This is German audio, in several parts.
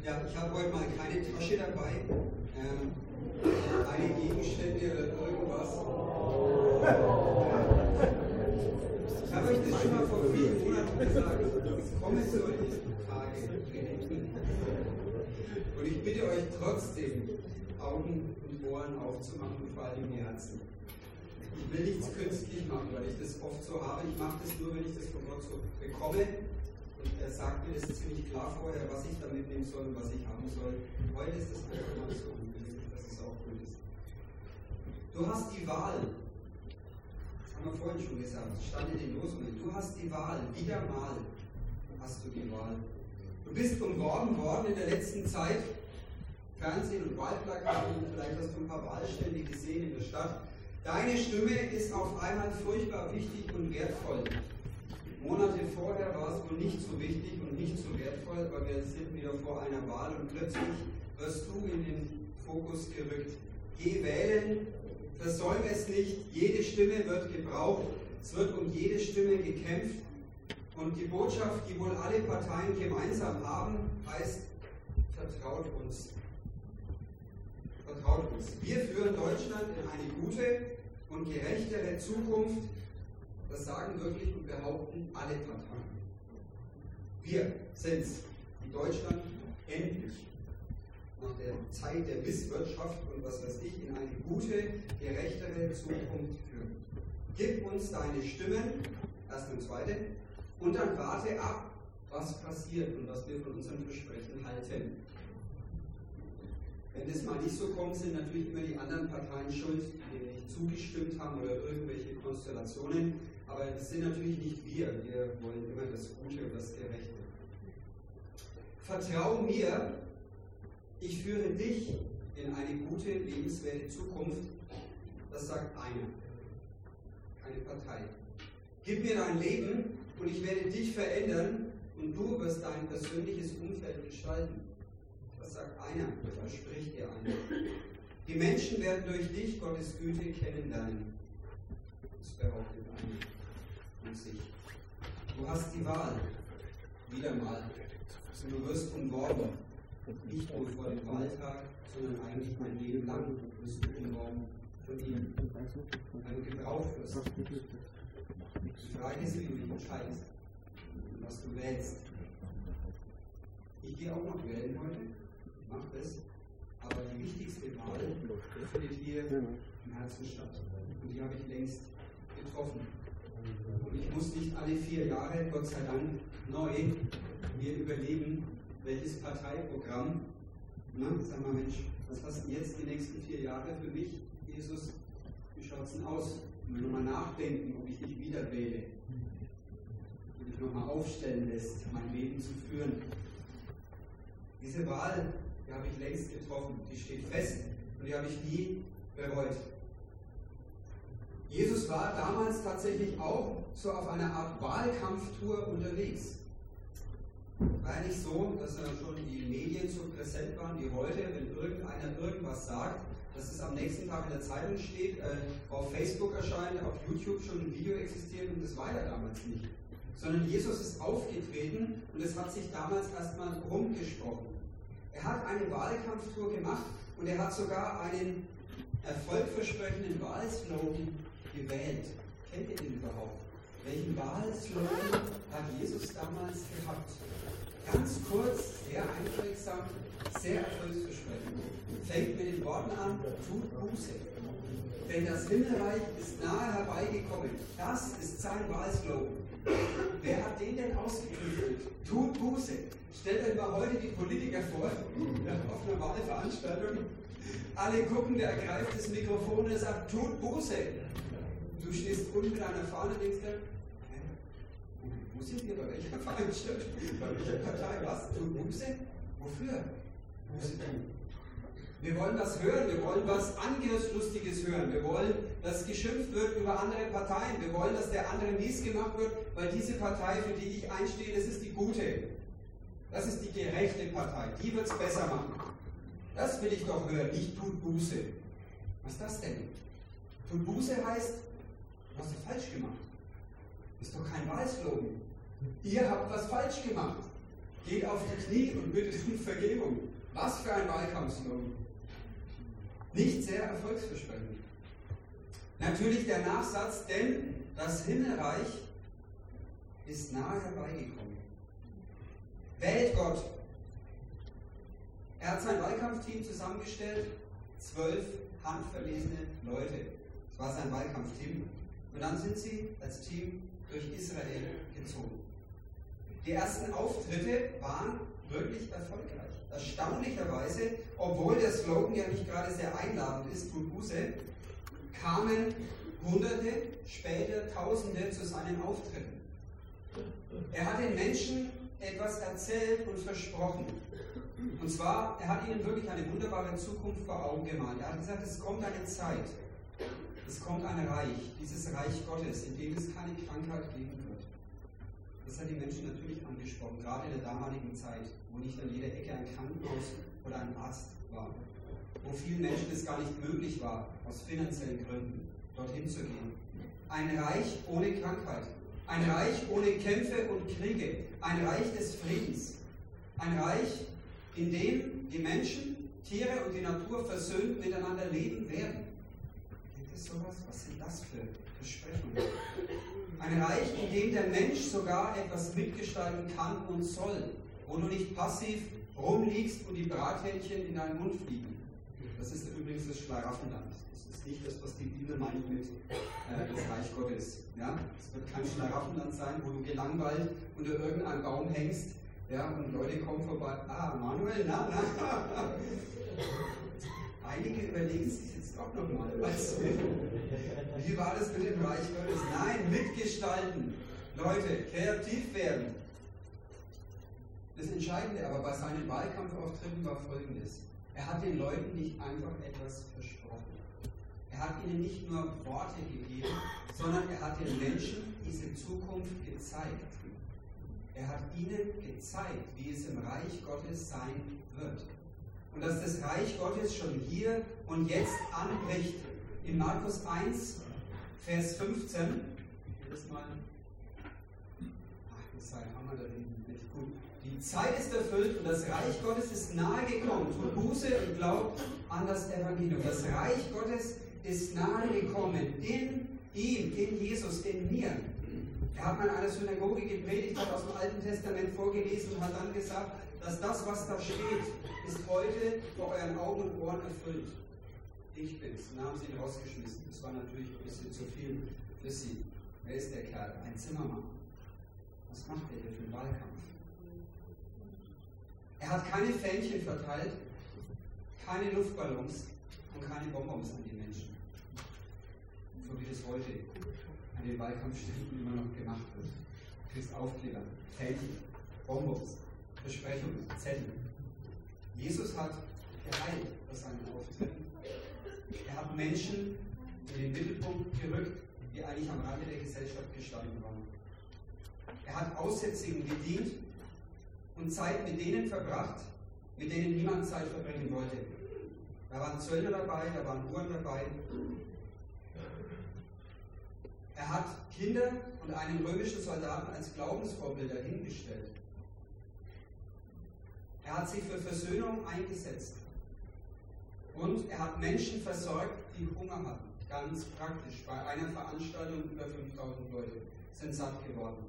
Ja, ich habe heute mal keine Tasche dabei, keine Gegenstände oder irgendwas. Ich habe euch das schon mal vor vielen Monaten gesagt. Es kommen solche Tage. Und ich bitte euch trotzdem, Augen und Ohren aufzumachen und vor allem die Herzen. Ich will nichts künstlich machen, weil ich das oft so habe. Ich mache das nur, wenn ich das von Gott so bekomme. Und er sagt mir das ziemlich klar vorher, was ich da mitnehmen soll und was ich haben soll. Heute ist das einfach mal so unbedingt, dass es auch gut ist. Du hast die Wahl. Das haben wir vorhin schon gesagt. Das stand in den Losungen. Du hast die Wahl. Wieder mal hast du die Wahl. Du bist umworben worden in der letzten Zeit. Fernsehen und Wahlplakaten. Vielleicht hast du ein paar Wahlstände gesehen in der Stadt. Deine Stimme ist auf einmal furchtbar wichtig und wertvoll. Monate vorher war es wohl nicht so wichtig und nicht so wertvoll, aber wir sind wieder vor einer Wahl und plötzlich wirst du in den Fokus gerückt. Geh wählen, versäume es nicht, jede Stimme wird gebraucht, es wird um jede Stimme gekämpft und die Botschaft, die wohl alle Parteien gemeinsam haben, heißt, vertraut uns. Vertraut uns. Wir führen Deutschland in eine gute und gerechtere Zukunft. Das sagen wirklich und behaupten alle Parteien. Wir sind es, die Deutschland endlich nach der Zeit der Misswirtschaft und was weiß ich in eine gute, gerechtere Zukunft führen. Gib uns deine Stimmen, erste und zweite, und dann warte ab, was passiert und was wir von unseren Versprechen halten. Wenn das mal nicht so kommt, sind natürlich immer die anderen Parteien schuld, die nicht zugestimmt haben oder irgendwelche Konstellationen. Aber das sind natürlich nicht wir. Wir wollen immer das Gute und das Gerechte. Vertrau mir, ich führe dich in eine gute, lebenswerte Zukunft. Das sagt einer, keine Partei. Gib mir dein Leben und ich werde dich verändern und du wirst dein persönliches Umfeld gestalten. Das sagt einer, das spricht dir einer. Die Menschen werden durch dich Gottes Güte kennenlernen. Das behauptet einer von sich. Du hast die Wahl. Wieder mal. Und du wirst umworben. Nicht nur vor dem Wahltag, sondern eigentlich mein Leben lang wirst du umworben von ihm. Weil du gebraucht wirst. Die Frage ist, wie du dich entscheidest. Was du wählst. Ich gehe auch noch wählen heute. Ich mache das. Aber die wichtigste Wahl findet hier im Herzen statt. Und die habe ich längst getroffen. Und ich muss nicht alle 4 Jahre, Gott sei Dank, neu mir überlegen, welches Parteiprogramm, sag mal Mensch, was hast du jetzt die nächsten 4 Jahre für mich, Jesus, wie schaut es denn aus? Und mir nochmal nachdenken, ob ich dich wieder wähle. Und dich nochmal aufstellen lässt, mein Leben zu führen. Diese Wahl, die habe ich längst getroffen, die steht fest und die habe ich nie bereut. Jesus war damals tatsächlich auch so auf einer Art Wahlkampftour unterwegs. War ja nicht so, dass schon die Medien so präsent waren wie heute, wenn irgendeiner irgendwas sagt, dass es am nächsten Tag in der Zeitung steht, auf Facebook erscheint, auf YouTube schon ein Video existiert und das war ja damals nicht. Sondern Jesus ist aufgetreten und es hat sich damals erstmal rumgesprochen. Er hat eine Wahlkampftour gemacht und er hat sogar einen erfolgversprechenden Wahlslogan gewählt. Kennt ihr den überhaupt? Welchen Wahlslogan hat Jesus damals gehabt? Ganz kurz, sehr einprägsam, sehr erfolgsversprechend. Fängt mit den Worten an, tut Buße. Denn das Himmelreich ist nahe herbeigekommen. Das ist sein Wahlslogan. Wer hat den denn ausgeklügelt? Tut Buße. Stellt euch mal heute die Politiker vor, auf einer Wahlveranstaltung. Alle gucken, der ergreift das Mikrofon und er sagt, tut Buße. Du stehst unten mit einer Fahne und denkst dir, wo sind wir, bei welcher Veranstaltung, bei welcher Partei, was? Tut Buße? Wofür? Buße tun. Wir wollen was hören, wir wollen was Angriffslustiges hören, wir wollen, dass geschimpft wird über andere Parteien, wir wollen, dass der andere mies gemacht wird, weil diese Partei, für die ich einstehe, das ist die gute. Das ist die gerechte Partei, die wird es besser machen. Das will ich doch hören, nicht tut Buße. Was ist das denn? Tut Buße heißt, du hast es falsch gemacht. Das ist doch kein Wahlslogan. Ihr habt was falsch gemacht. geht auf die Knie und bittet um Vergebung. Was für ein Wahlkampfslogan. Nicht sehr erfolgsversprechend. Natürlich der Nachsatz, denn das Himmelreich ist nahe herbeigekommen. Wählt Gott. Er hat sein Wahlkampfteam zusammengestellt, 12 handverlesene Leute. Das war sein Wahlkampfteam. Und dann sind sie als Team durch Israel gezogen. Die ersten Auftritte waren wirklich erfolgreich. Erstaunlicherweise, obwohl der Slogan ja nicht gerade sehr einladend ist, tut Buße, kamen Hunderte, später Tausende zu seinen Auftritten. Er hat den Menschen etwas erzählt und versprochen. Und zwar, er hat ihnen wirklich eine wunderbare Zukunft vor Augen gemalt. Er hat gesagt, es kommt eine Zeit, es kommt ein Reich, dieses Reich Gottes, in dem es keine Krankheit geben wird. Das hat die Menschen natürlich angesprochen, gerade in der damaligen Zeit, wo nicht an jeder Ecke ein Krankenhaus oder ein Arzt war, wo vielen Menschen es gar nicht möglich war, aus finanziellen Gründen dorthin zu gehen. Ein Reich ohne Krankheit, ein Reich ohne Kämpfe und Kriege, ein Reich des Friedens, ein Reich, in dem die Menschen, Tiere und die Natur versöhnt miteinander leben werden. Gibt es sowas? Was sind das für Versprechungen? Ein Reich, in dem der Mensch sogar etwas mitgestalten kann und soll, wo du nicht passiv rumliegst und die Brathähnchen in deinen Mund fliegen. Das ist übrigens das Schlaraffenland. Das ist nicht das, was die Bibel meint mit das Reich Gottes. Ja? Es wird kein Schlaraffenland sein, wo du gelangweilt unter irgendeinem Baum hängst, ja, und Leute kommen vorbei. Ah, Manuel, na. Einige überlegen sich jetzt doch nochmal. Wie war das mit dem Reich Gottes? Nein, mitgestalten. Leute, kreativ werden. Das Entscheidende aber bei seinen Wahlkampfauftritten war Folgendes. Er hat den Leuten nicht einfach etwas versprochen. Er hat ihnen nicht nur Worte gegeben, sondern er hat den Menschen diese Zukunft gezeigt. Er hat ihnen gezeigt, wie es im Reich Gottes sein wird. Und dass das Reich Gottes schon hier und jetzt anbricht. In Markus 1, Vers 15, das mal, das sei Hammer da hinten, nicht gut. Die Zeit ist erfüllt und das Reich Gottes ist nahe gekommen. Tut Buße und glaubt an das Evangelium. Das Reich Gottes ist nahe gekommen. In ihm, in Jesus, in mir. Er hat mal in einer Synagoge gepredigt, hat aus dem Alten Testament vorgelesen und hat dann gesagt, dass das, was da steht, ist heute vor euren Augen und Ohren erfüllt. Ich bin's. Und dann haben sie ihn rausgeschmissen. Das war natürlich ein bisschen zu viel für sie. Wer ist der Kerl? Ein Zimmermann. Was macht er hier für einen Wahlkampf? Er hat keine Fähnchen verteilt, keine Luftballons und keine Bonbons an die Menschen. So wie das heute an den Wahlkampfständen immer noch gemacht wird. Du kriegst Aufkleber, Fähnchen, Bonbons, Versprechungen, Zettel. Jesus hat geheilt bei seinen Auftritten. Er hat Menschen in den Mittelpunkt gerückt, die eigentlich am Rande der Gesellschaft gestanden waren. Er hat Aussätzigen gedient und Zeit mit denen verbracht, mit denen niemand Zeit verbringen wollte. Da waren Zöllner dabei, da waren Huren dabei. Er hat Kinder und einen römischen Soldaten als Glaubensvorbilder hingestellt. Er hat sich für Versöhnung eingesetzt. Und er hat Menschen versorgt, die Hunger hatten. Ganz praktisch. Bei einer Veranstaltung über 5000 Leute sind satt geworden.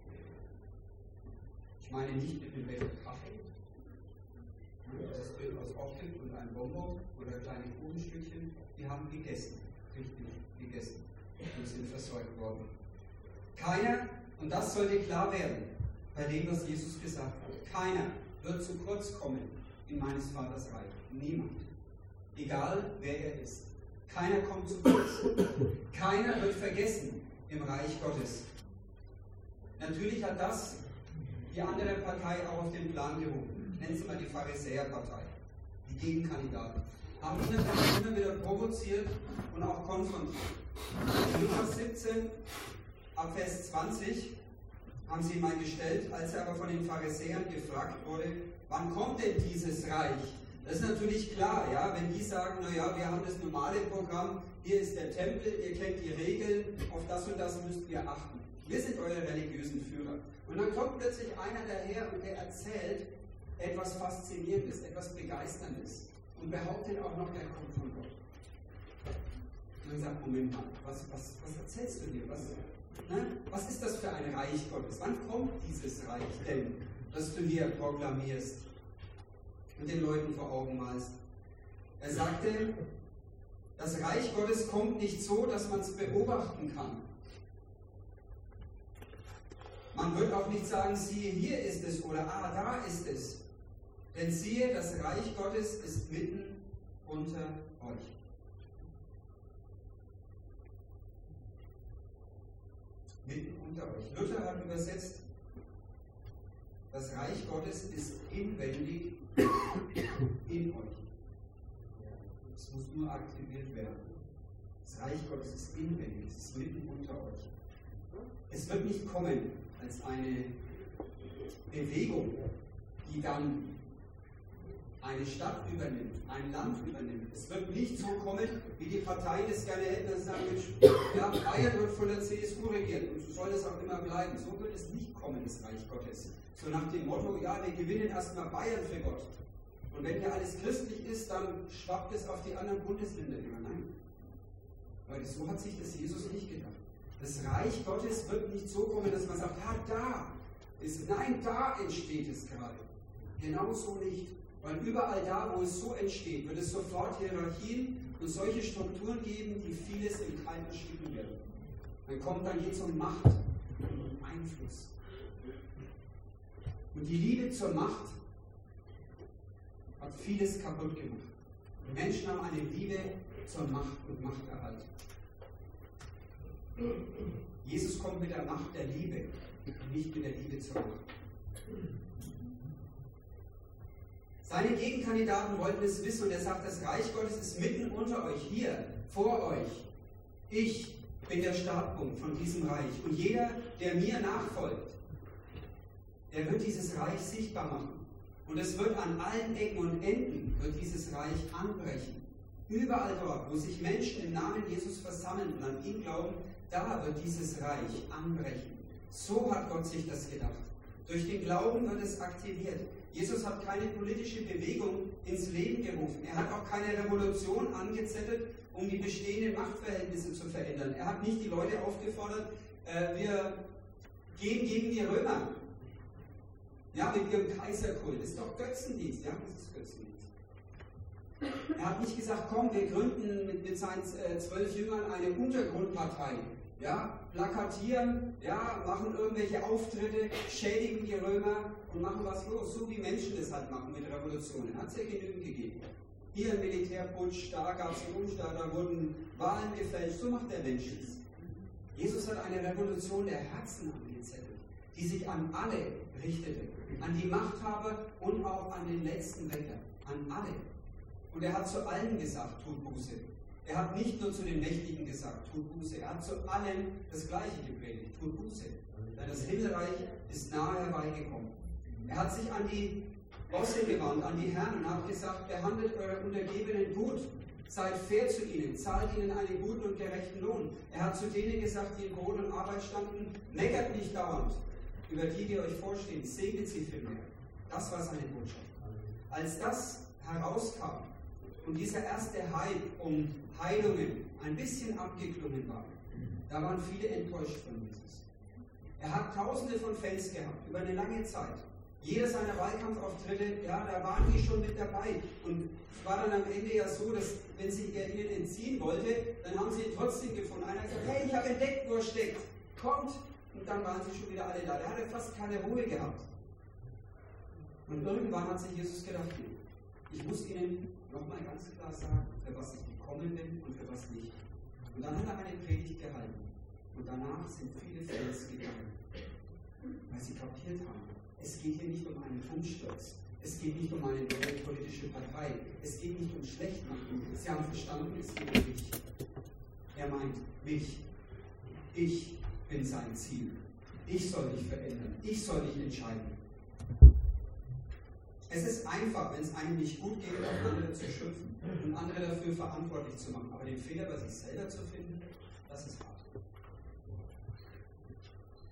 Ich meine nicht mit dem Becher Kaffee. Das ist durchaus Optik und ein Bonbon oder kleine Kuchenstückchen. Die haben gegessen. Richtig gegessen. Und sind versorgt worden. Keiner, und das sollte klar werden, bei dem, was Jesus gesagt hat, keiner wird zu kurz kommen in meines Vaters Reich. Niemand. Egal, wer er ist. Keiner kommt zu kurz. Keiner wird vergessen im Reich Gottes. Natürlich hat das die andere Partei auch auf den Plan gehoben. Nennen Sie mal die Pharisäerpartei. Die Gegenkandidaten. Haben ihn natürlich immer wieder provoziert und auch konfrontiert. In Lukas 17, ab Vers 20, haben sie ihn mal gestellt, als er aber von den Pharisäern gefragt wurde, wann kommt denn dieses Reich? Das ist natürlich klar, ja, wenn die sagen, naja, wir haben das normale Programm, hier ist der Tempel, ihr kennt die Regeln, auf das und das müsst ihr achten. Wir sind eure religiösen Führer. Und dann kommt plötzlich einer daher und der erzählt etwas Faszinierendes, etwas Begeisterndes und behauptet auch noch, er kommt von Gott. Und dann sagt, Moment mal, was erzählst du hier? Was ist das für ein Reich Gottes? Wann kommt dieses Reich denn, das du hier proklamierst und den Leuten vor Augen malst? Er sagte, das Reich Gottes kommt nicht so, dass man es beobachten kann. Man wird auch nicht sagen, siehe, hier ist es oder da ist es. Denn siehe, das Reich Gottes ist mitten unter euch. Mitten unter euch. Luther hat übersetzt, das Reich Gottes ist inwendig in euch. Es muss nur aktiviert werden. Das Reich Gottes ist inwendig, es ist mitten unter euch. Es wird nicht kommen als eine Bewegung, die dann eine Stadt übernimmt, ein Land übernimmt. Es wird nicht so kommen, wie die Parteien es gerne hätten, dass sie sagen, ja, Bayern wird von der CSU regiert und so soll es auch immer bleiben. So wird es nicht kommen, das Reich Gottes. So nach dem Motto, ja, wir gewinnen erstmal Bayern für Gott. Und wenn hier alles christlich ist, dann schwappt es auf die anderen Bundesländer über. Nein. Weil so hat sich das Jesus nicht gedacht. Das Reich Gottes wird nicht so kommen, dass man sagt, ja, da ist, nein, da entsteht es gerade. Genauso nicht. Weil überall da, wo es so entsteht, wird es sofort Hierarchien und solche Strukturen geben, die vieles im Keim erschieben werden. Dann geht es um Macht und um Einfluss. Und die Liebe zur Macht hat vieles kaputt gemacht. Die Menschen haben eine Liebe zur Macht und Machterhalt. Jesus kommt mit der Macht der Liebe und nicht mit der Liebe zur Macht. Seine Gegenkandidaten wollten es wissen und er sagt, das Reich Gottes ist mitten unter euch, hier, vor euch. Ich bin der Startpunkt von diesem Reich und jeder, der mir nachfolgt, der wird dieses Reich sichtbar machen. Und es wird an allen Ecken und Enden, wird dieses Reich anbrechen. Überall dort, wo sich Menschen im Namen Jesus versammeln und an ihn glauben, da wird dieses Reich anbrechen. So hat Gott sich das gedacht. Durch den Glauben wird es aktiviert. Jesus hat keine politische Bewegung ins Leben gerufen. Er hat auch keine Revolution angezettelt, um die bestehenden Machtverhältnisse zu verändern. Er hat nicht die Leute aufgefordert, wir gehen gegen die Römer. Ja, mit ihrem Kaiserkult. Das ist doch Götzendienst. Ja, das ist Götzendienst. Er hat nicht gesagt, komm, wir gründen mit seinen 12 Jüngern eine Untergrundpartei. Ja, plakatieren, ja, machen irgendwelche Auftritte, schädigen die Römer und machen was los, so wie Menschen das halt machen mit Revolutionen. Hat es ja genügend gegeben. Hier ein Militärputsch, da gab es einen Umstand, da wurden Wahlen gefälscht, so macht der Mensch es. Jesus hat eine Revolution der Herzen angezettelt, die sich an alle richtete, an die Machthaber und auch an den letzten Wecker, an alle. Und er hat zu allen gesagt, tut Buße. Er hat nicht nur zu den Mächtigen gesagt, tut Buße. Er hat zu allen das Gleiche gepredigt, tut Buße. Denn das Himmelreich ist nahe herbeigekommen. Er hat sich an die Bosse gewandt, an die Herren und hat gesagt, behandelt eure Untergebenen gut, seid fair zu ihnen, zahlt ihnen einen guten und gerechten Lohn. Er hat zu denen gesagt, die in Brot und Arbeit standen, meckert nicht dauernd über die euch vorstehen, segnet sie vielmehr. Das war seine Botschaft. Als das herauskam und dieser erste Hype um Heilungen ein bisschen abgeklungen war, da waren viele enttäuscht von Jesus. Er hat Tausende von Fans gehabt, über eine lange Zeit. Jeder seiner Wahlkampfauftritte, ja, da waren die schon mit dabei. Und es war dann am Ende ja so, dass, wenn er ihnen entziehen wollte, dann haben sie ihn trotzdem gefunden. Einer hat gesagt, hey, ich habe entdeckt, wo er steckt. Kommt! Und dann waren sie schon wieder alle da. Der hatte fast keine Ruhe gehabt. Und irgendwann hat sich Jesus gedacht, ich muss ihnen nochmal ganz klar sagen, für was ich gekommen bin und für was nicht. Und dann hat er eine Predigt gehalten. Und danach sind viele Fans gegangen, weil sie kapiert haben. Es geht hier nicht um einen Umsturz. Es geht nicht um eine neue politische Partei. Es geht nicht um Schlechtmachen. Sie haben verstanden, es geht um mich. Er meint mich. Ich bin sein Ziel. Ich soll mich verändern. Ich soll mich entscheiden. Es ist einfach, wenn es einem nicht gut geht, auf andere zu schimpfen und andere dafür verantwortlich zu machen. Aber den Fehler bei sich selber zu finden, das ist hart.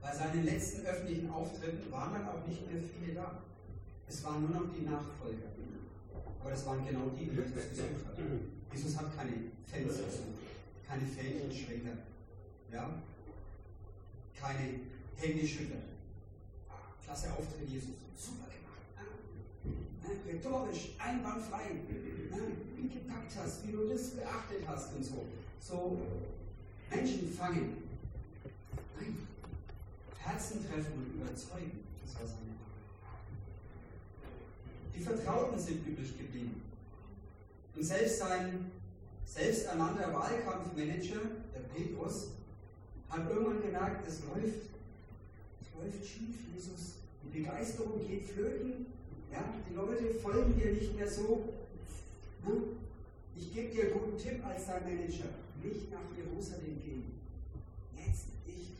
Bei seinen letzten öffentlichen Auftritten waren dann auch nicht mehr viele da. Es waren nur noch die Nachfolger. Aber das waren genau die Jesus gesucht hat. Jesus hat keine Fans gesucht, keine Fähnchenschwenker, ja? Keine Händeschütter. Klasse Auftritt, Jesus. Super gemacht. Rhetorisch, einwandfrei. Wie du gepackt hast, wie du das beachtet hast und so. So Menschen fangen. Nein. Herzen treffen und überzeugen. Das war seine Arbeit. Die Vertrauten sind übrig geblieben. Und selbst sein selbsternannter Wahlkampfmanager, der Petrus, hat irgendwann gemerkt, es läuft schief, Jesus. Die Begeisterung geht flöten. Ja, die Leute folgen dir nicht mehr so. Ich gebe dir einen guten Tipp als dein Manager. Nicht nach Jerusalem gehen. Jetzt nicht.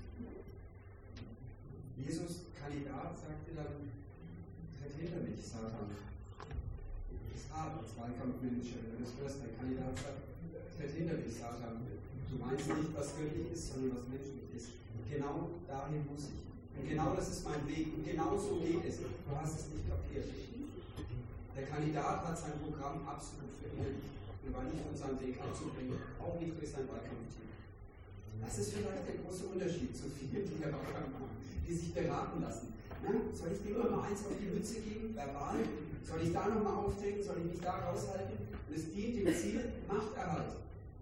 Jesus, Kandidat, sagte dann, tritt hinter mich, Satan. Das ist hart als Wahlkampfmanager. Wenn du das hörst, der Kandidat sagt, tritt hinter mich, Satan. Du meinst nicht, was göttlich ist, sondern was menschlich ist. Genau dahin muss ich. Und genau das ist mein Weg. Und genau so geht es. Du hast es nicht kapiert. Der Kandidat hat sein Programm absolut verinnerlicht. Und war nicht von seinem Weg abzubringen, auch nicht durch sein Wahlkampfteam. Das ist vielleicht der große Unterschied zu vielen, die der Wahlkampf machen, die sich beraten lassen. Na, soll ich dem noch mal eins auf die Mütze geben, verbal? Soll ich da noch mal auftreten? Soll ich mich da raushalten? Und es dient dem Ziel Machterhalt.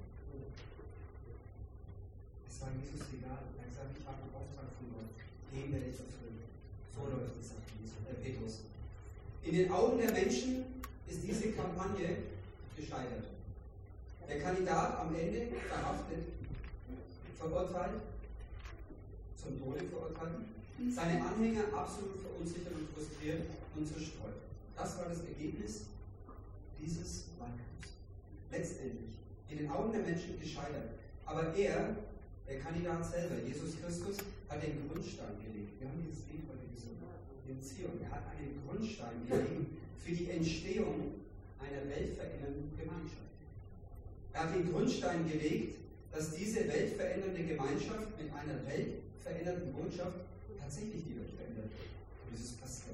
Es war Jesus egal. Er hat gesagt, ich habe einen Auftrag von Gott. Den werde ich erfüllen. So läuft es, sagt Petrus. In den Augen der Menschen ist diese Kampagne gescheitert. Der Kandidat am Ende verhaftet, verurteilt, zum Tode verurteilt, seine Anhänger absolut verunsichert und frustriert und zerstreut. Das war das Ergebnis dieses Wahlkampfs. Letztendlich, in den Augen der Menschen gescheitert. Aber er, der Kandidat selber, Jesus Christus, hat den Grundstein gelegt. Wir haben dieses Lied heute gesungen, in Zion. Er hat einen Grundstein gelegt für die Entstehung einer weltverändernden Gemeinschaft. Er hat den Grundstein gelegt, dass diese weltverändernde Gemeinschaft mit einer weltverändernden Botschaft tatsächlich die Welt verändert. Und das ist passiert.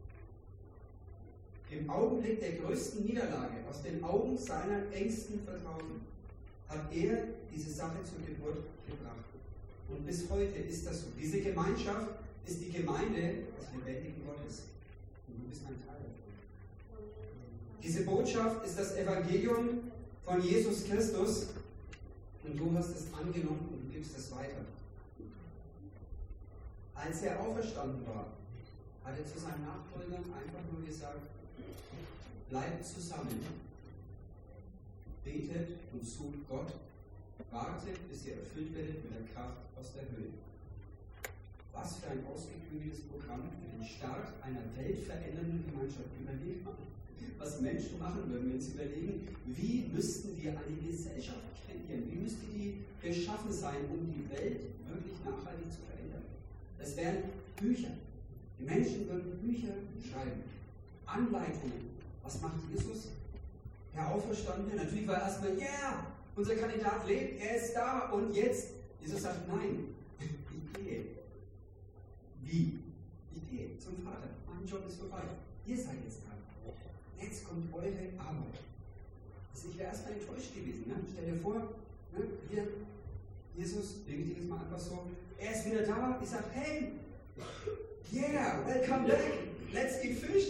Im Augenblick der größten Niederlage, aus den Augen seiner engsten Vertrauten, hat er diese Sache zur Geburt gebracht. Und bis heute ist das so. Diese Gemeinschaft ist die Gemeinde des lebendigen Gottes. Und du bist ein Teil davon. Diese Botschaft ist das Evangelium von Jesus Christus und du hast es angenommen und du gibst es weiter. Als er auferstanden war, hat er zu seinen Nachfolgern einfach nur gesagt, bleibt zusammen, betet und sucht Gott, wartet, bis ihr erfüllt werdet mit der Kraft aus der Höhe. Was für ein ausgeklügeltes Programm für den Start einer weltverändernden Gemeinschaft. Überlegt mal, was Menschen machen würden, wenn sie überlegen, wie müssten wir eine Gesellschaft kreieren, wie müsste die geschaffen sein, um die Welt wirklich nachhaltig zu verändern. Es wären Bücher. Die Menschen würden Bücher schreiben, Anleitungen. Was macht Jesus? Der Auferstandene, natürlich war erstmal, yeah, unser Kandidat lebt, er ist da und jetzt. Jesus sagt, nein, ich gehe. Wie? Ich gehe zum Vater. Mein Job ist vorbei. Ihr seid jetzt dran. Jetzt kommt eure Arbeit. Also ich wäre erstmal enttäuscht gewesen. Ne? Stell dir vor, ne? Hier, Jesus, lege ich das mal einfach so, er ist wieder da. Ich sage, hey, yeah, welcome back. Let's eat fish.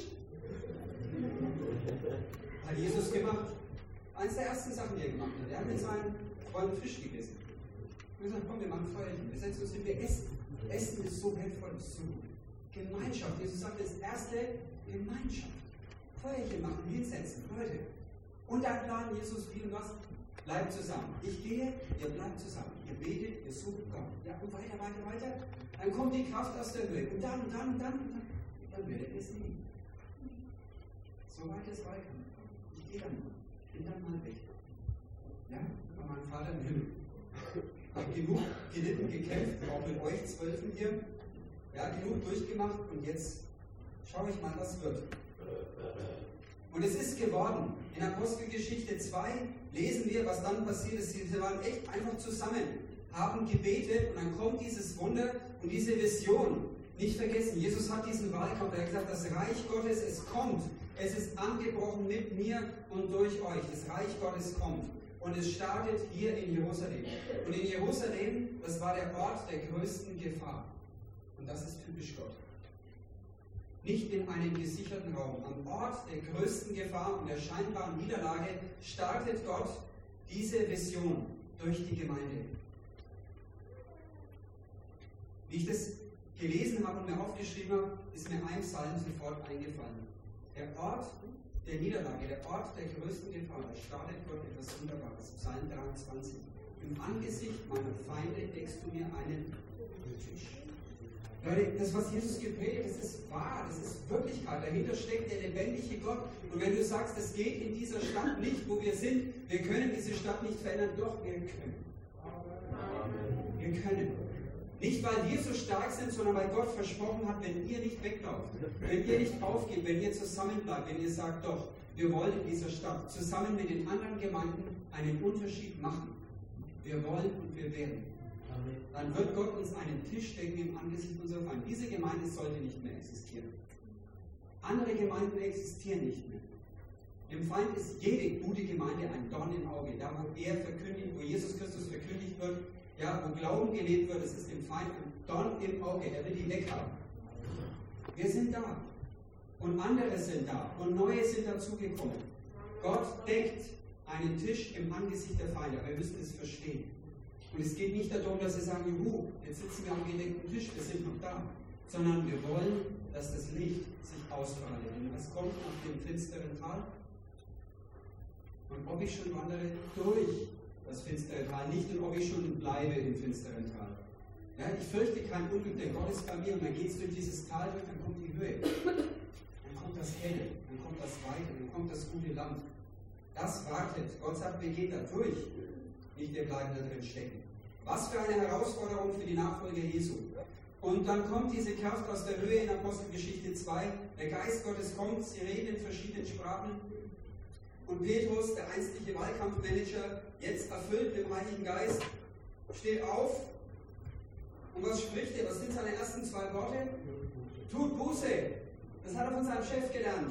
Hat Jesus gemacht. Eines der ersten Sachen, die er gemacht hat. Er hat mit seinen Freunden Fisch gegessen. Und gesagt, komm, wir machen Feuerchen. Wir setzen uns hin, wir essen. Essen ist so wertvoll, ist so gut. Gemeinschaft. Jesus sagt, das erste, Gemeinschaft. Feuerchen machen, hinsetzen, Leute. Und dann planen Jesus wie und was? Bleibt zusammen. Ich gehe, ihr bleibt zusammen. Ihr betet, ihr sucht Gott. Ja, und weiter, weiter, weiter. Dann kommt die Kraft aus der Höhe. Und dann werdet ihr es lieben. So weit ist Wahlkampf. Ich gehe dann mal. Bin dann mal weg. Ja, bei meinem Vater im Himmel. Hab genug gelitten, gekämpft, auch mit euch 12 hier. Ja, genug durchgemacht und jetzt schaue ich mal, was wird. Und es ist geworden. In Apostelgeschichte 2 lesen wir, was dann passiert ist. Sie waren echt einfach zusammen. haben gebetet und dann kommt dieses Wunder und diese Vision. Nicht vergessen, Jesus hat diesen Wahlkampf, er hat gesagt, das Reich Gottes, es kommt. Es ist angebrochen mit mir und durch euch. Das Reich Gottes kommt. Und es startet hier in Jerusalem. Und in Jerusalem, das war der Ort der größten Gefahr. Und das ist typisch Gott. Nicht in einem gesicherten Raum. Am Ort der größten Gefahr und der scheinbaren Niederlage startet Gott diese Vision durch die Gemeinde. Wie ich das gelesen habe und mir aufgeschrieben habe, ist mir ein Psalm sofort eingefallen. Der Ort der Niederlage, der Ort der größten Gefahr, da startet Gott etwas Wunderbares. Psalm 23. Im Angesicht meiner Feinde deckst du mir einen Tisch. Leute, das, was Jesus gepredigt, das ist wahr, das ist Wirklichkeit. Dahinter steckt der lebendige Gott. Und wenn du sagst, das geht in dieser Stadt nicht, wo wir sind, wir können diese Stadt nicht verändern, doch, wir können. Wir können. Nicht, weil wir so stark sind, sondern weil Gott versprochen hat, wenn ihr nicht weglauft, wenn ihr nicht aufgebt, wenn ihr zusammenbleibt, wenn ihr sagt, doch, wir wollen in dieser Stadt zusammen mit den anderen Gemeinden einen Unterschied machen. Wir wollen und wir werden. Dann wird Gott uns einen Tisch decken im Angesicht unserer Feinde. Diese Gemeinde sollte nicht mehr existieren. Andere Gemeinden existieren nicht mehr. Dem Feind ist jede gute Gemeinde ein Dorn im Auge. Da, wo er verkündigt, wo Jesus Christus verkündigt wird, ja, wo Glauben gelebt wird, das ist dem Feind ein Dorn im Auge. Er will die weghaben. Wir sind da. Und andere sind da. Und neue sind dazugekommen. Gott deckt einen Tisch im Angesicht der Feinde. Aber wir müssen es verstehen. Und es geht nicht darum, dass wir sagen, juhu, jetzt sitzen wir am gedeckten Tisch, wir sind noch da. Sondern wir wollen, dass das Licht sich ausbreitet. Denn es kommt nach dem finsteren Tal. Und ob ich schon wandere durch das finstere Tal, nicht und ob ich schon bleibe im finsteren Tal. Ja, ich fürchte kein Unglück, denn Gott ist bei mir und dann geht es durch dieses Tal durch, dann kommt die Höhe. Dann kommt das Helle, dann kommt das Weite, dann kommt das gute Land. Das wartet. Gott sagt, wir gehen da durch. Nicht wir bleiben da drin stecken. Was für eine Herausforderung für die Nachfolger Jesu. Und dann kommt diese Kraft aus der Höhe in Apostelgeschichte 2. Der Geist Gottes kommt, sie reden in verschiedenen Sprachen. Und Petrus, der einstliche Wahlkampfmanager, jetzt erfüllt mit dem Heiligen Geist, steht auf. Und was spricht er? Was sind seine ersten 2 Worte? Tut Buße. Das hat er von seinem Chef gelernt.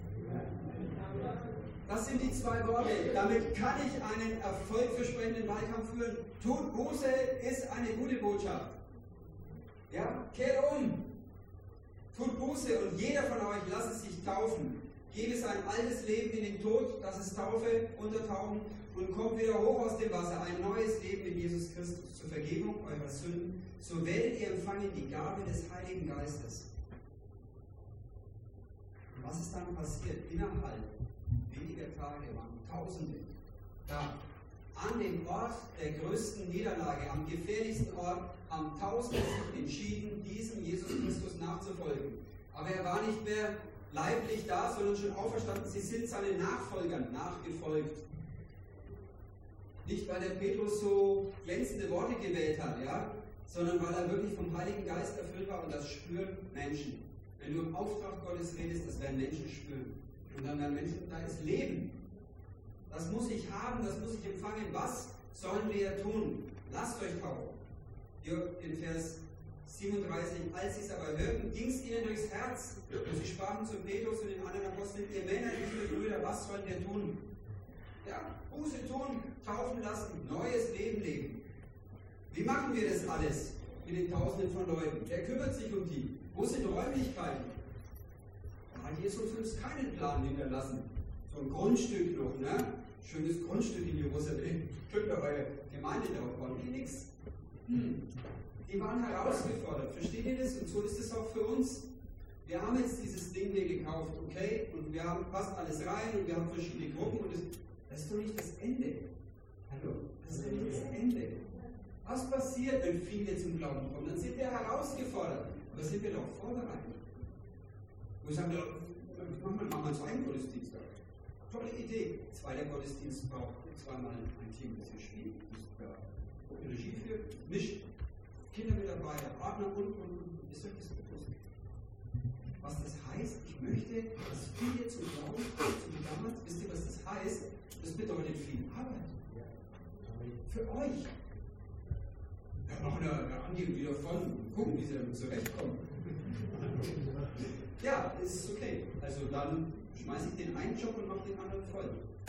Das sind die 2 Worte. Damit kann ich einen erfolgversprechenden Wahlkampf führen. Tut Buße ist eine gute Botschaft. Ja, kehrt um. Tut Buße und jeder von euch lasse sich taufen. Gebe sein altes Leben in den Tod, das ist Taufe, Untertauchen und kommt wieder hoch aus dem Wasser. Ein neues Leben mit Jesus Christus zur Vergebung eurer Sünden. So werdet ihr empfangen die Gabe des Heiligen Geistes. Und was ist dann passiert? Innerhalb weniger Tage waren Tausende da. An dem Ort der größten Niederlage, am gefährlichsten Ort, haben Tausende sich entschieden, diesem Jesus Christus nachzufolgen. Aber er war nicht mehr leiblich da, sondern schon auferstanden. Sie sind seinen Nachfolgern nachgefolgt. Nicht, weil der Petrus so glänzende Worte gewählt hat, ja, sondern weil er wirklich vom Heiligen Geist erfüllt war und das spüren Menschen. Wenn du im Auftrag Gottes redest, das werden Menschen spüren. Und dann werden Menschen, da ist Leben. Das muss ich haben, das muss ich empfangen. Was sollen wir tun? Lasst euch taufen. Hier in Vers 37, als sie es aber hörten, ging es ihnen durchs Herz. Und sie sprachen zu Petrus und den anderen Aposteln, ihr Männer, liebe Brüder, was sollen wir tun? Ja, Buße tun, taufen lassen, neues Leben leben. Wie machen wir das alles mit den Tausenden von Leuten? Wer kümmert sich um die? Wo sind Räumlichkeiten? Da hat Jesus uns keinen Plan hinterlassen. So ein Grundstück noch, ne? Schönes Grundstück in Jerusalem. Könnt ihr eure Gemeinde drauf bauen? Die nix. Die waren herausgefordert. Versteht ihr das? Und so ist es auch für uns. Wir haben jetzt dieses Ding hier gekauft, okay? Und wir haben passt alles rein und wir haben verschiedene Gruppen und das ist doch nicht das Ende. Hallo? Das ist doch nicht das Ende. Was passiert, wenn viele zum Glauben kommen? Dann sind wir herausgefordert. Aber sind wir doch vorbereitet? Wir sagen, machen wir mal so einen Gottesdienst. Tolle Idee. Zweiter Gottesdienst braucht zweimal ein Team, das hier spielt, das Regie führt, mischt, Kindermitarbeiter, Partner und. Ist euch das bewusst? Was das heißt? Ich möchte, dass viele zum Glauben kommen, damals, wisst ihr, was das heißt? Das bedeutet viel Arbeit. Für euch. Ja, machen eine Andi und wieder voll und gucken, wie sie damit zurechtkommen. Ja, ist okay. Also dann schmeiße ich den einen Job und mache den anderen voll.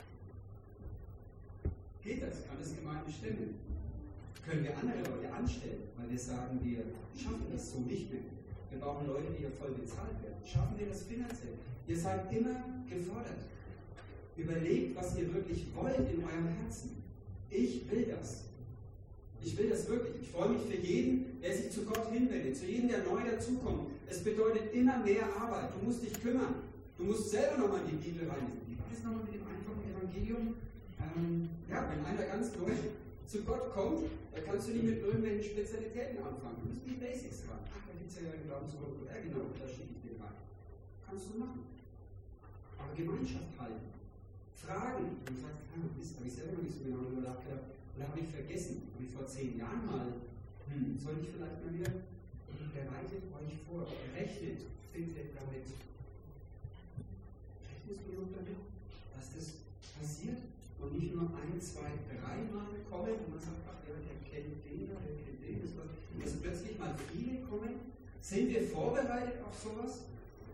Geht das? Kann das Gemeinde stimmen? Können wir andere Leute anstellen, weil wir sagen, wir schaffen das so nicht mehr. Wir brauchen Leute, die hier voll bezahlt werden. Schaffen wir das finanziell? Ihr seid immer gefordert. Überlegt, was ihr wirklich wollt in eurem Herzen. Ich will das. Ich will das wirklich. Ich freue mich für jeden, der sich zu Gott hinwendet, zu jedem, der neu dazukommt. Es bedeutet immer mehr Arbeit. Du musst dich kümmern. Du musst selber nochmal in die Bibel rein. Wie war das nochmal mit dem einfachen Evangelium? Wenn einer ganz neu zu Gott kommt, dann kannst du nicht mit irgendwelchen Spezialitäten anfangen. Du musst die Basics ran. Ach, da gibt es ja einen Glaubensgrund. Ja, genau, da schicke ich den rein. Kannst du machen. Aber Gemeinschaft halten. Fragen. Und du sagst, Mist, habe ich selber noch nicht so genau darüber nachgedacht. Oder habe ich vergessen? Habe ich vor 10 Jahren mal. Soll ich vielleicht mal wieder? Bereitet euch vor. Rechnet bitte damit. Rechnest du noch damit, dass das passiert? Und nicht nur 1, 2, 3 Mal kommen und man sagt, ach ja, der kennt den, der kennt den. Dass plötzlich mal viele kommen. Sind wir vorbereitet auf sowas?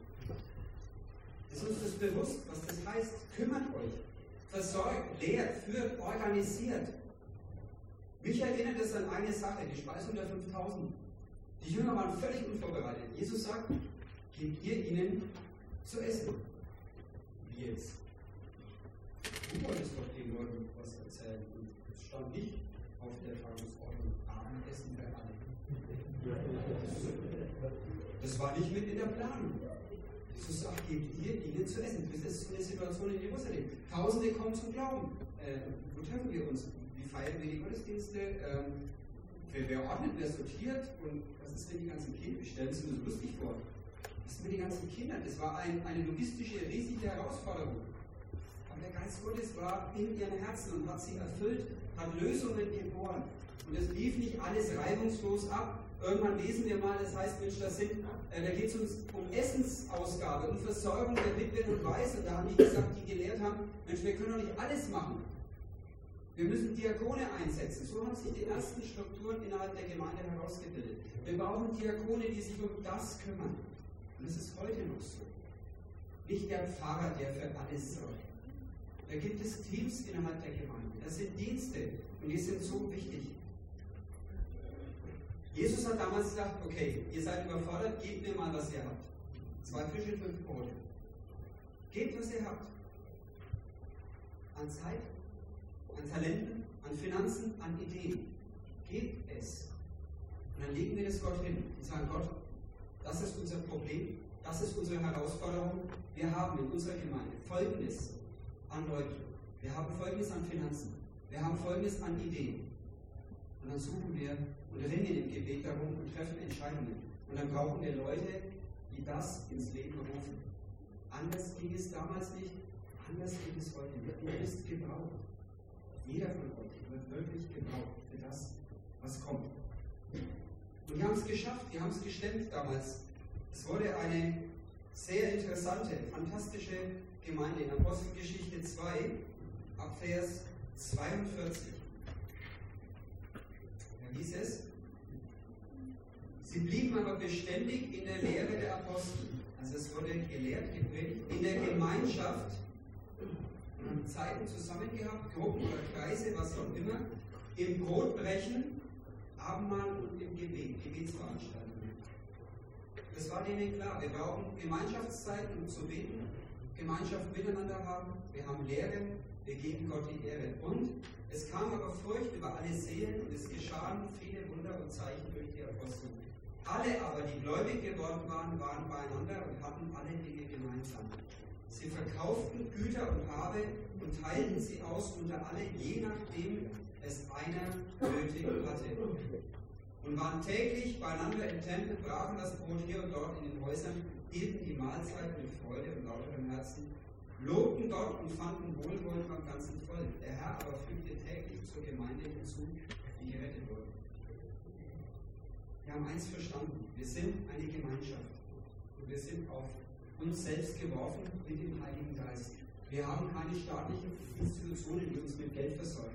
Ist uns das bewusst, was das heißt? Kümmert euch, versorgt, lehrt, führt, organisiert. Mich erinnert das an eine Sache, die Speisung der 5000. Die Jünger waren völlig unvorbereitet. Jesus sagt, gebt ihr ihnen zu essen. Wie jetzt? Du wolltest doch den Leuten was erzählen. Und es stand nicht auf der Tagesordnung, Abendessen für alle. Das war nicht mit in der Planung. Jesus sagt, gebt ihr ihnen zu essen. Das ist so eine Situation in Jerusalem. Tausende kommen zum Glauben. Wo treffen wir uns? Wie feiern wir die Gottesdienste? Wer ordnet, wer sortiert? Und was ist denn die ganzen Kinder? Wir stellen es uns so lustig vor. Was sind die ganzen Kinder? Das war eine logistische, riesige Herausforderung. Aber der Geist Gottes war in ihren Herzen und hat sie erfüllt, hat Lösungen geboren. Und es lief nicht alles reibungslos ab. Irgendwann lesen wir mal, das heißt, Mensch, da geht es uns um Essensausgabe, um Versorgung der Witwen und Waisen. Da haben die gesagt, die gelehrt haben, Mensch, wir können doch nicht alles machen. Wir müssen Diakone einsetzen. So haben sich die ersten Strukturen innerhalb der Gemeinde herausgebildet. Wir brauchen Diakone, die sich um das kümmern. Und das ist heute noch so. Nicht der Pfarrer, der für alles sorgt. Da gibt es Teams innerhalb der Gemeinde. Das sind Dienste und die sind so wichtig. Jesus hat damals gesagt, okay, ihr seid überfordert, gebt mir mal, was ihr habt. 2 Fische, 5 Brote. Gebt, was ihr habt. An Zeit, an Talenten, an Finanzen, an Ideen. Gebt es. Und dann legen wir das Gott hin und sagen, Gott, das ist unser Problem, das ist unsere Herausforderung. Wir haben in unserer Gemeinde Folgendes an Leuten. Wir haben Folgendes an Finanzen. Wir haben Folgendes an Ideen. Und dann suchen wir und ringen im Gebet darum und treffen Entscheidungen. Und dann brauchen wir Leute, die das ins Leben rufen. Anders ging es damals nicht, anders geht es heute. Ihr wisst gebraucht. Jeder von euch wird wirklich gebraucht für das, was kommt. Und die haben es geschafft, die haben es gestemmt damals. Es wurde eine sehr interessante, fantastische Gemeinde in Apostelgeschichte 2, ab Vers 42. Da hieß es, sie blieben aber beständig in der Lehre der Apostel. Also es wurde gelehrt, gepredigt, in der Gemeinschaft. Und haben Zeiten zusammen gehabt, Gruppen oder Kreise, was auch immer, im Brotbrechen, Abendmahl und im Gebet, Gebetsveranstaltungen. Das war denen klar. Wir brauchen Gemeinschaftszeiten, um zu beten, Gemeinschaft miteinander haben, wir haben Lehre, wir geben Gott die Ehre. Und es kam aber Furcht über alle Seelen und es geschahen viele Wunder und Zeichen durch die Apostel. Alle aber, die gläubig geworden waren, waren beieinander und hatten alle Dinge gemeinsam. Sie verkauften Güter und Habe und teilten sie aus unter alle, je nachdem es einer nötig hatte. Und waren täglich beieinander im Tempel, brachen das Brot hier und dort in den Häusern, hielten die Mahlzeit mit Freude und lauterem Herzen, lobten Gott und fanden Wohlwollen beim ganzen Volk. Der Herr aber fügte täglich zur Gemeinde hinzu, die gerettet wurden. Wir haben eins verstanden, wir sind eine Gemeinschaft und wir sind auf uns selbst geworfen mit dem Heiligen Geist. Wir haben keine staatlichen Institutionen, die uns mit Geld versorgen.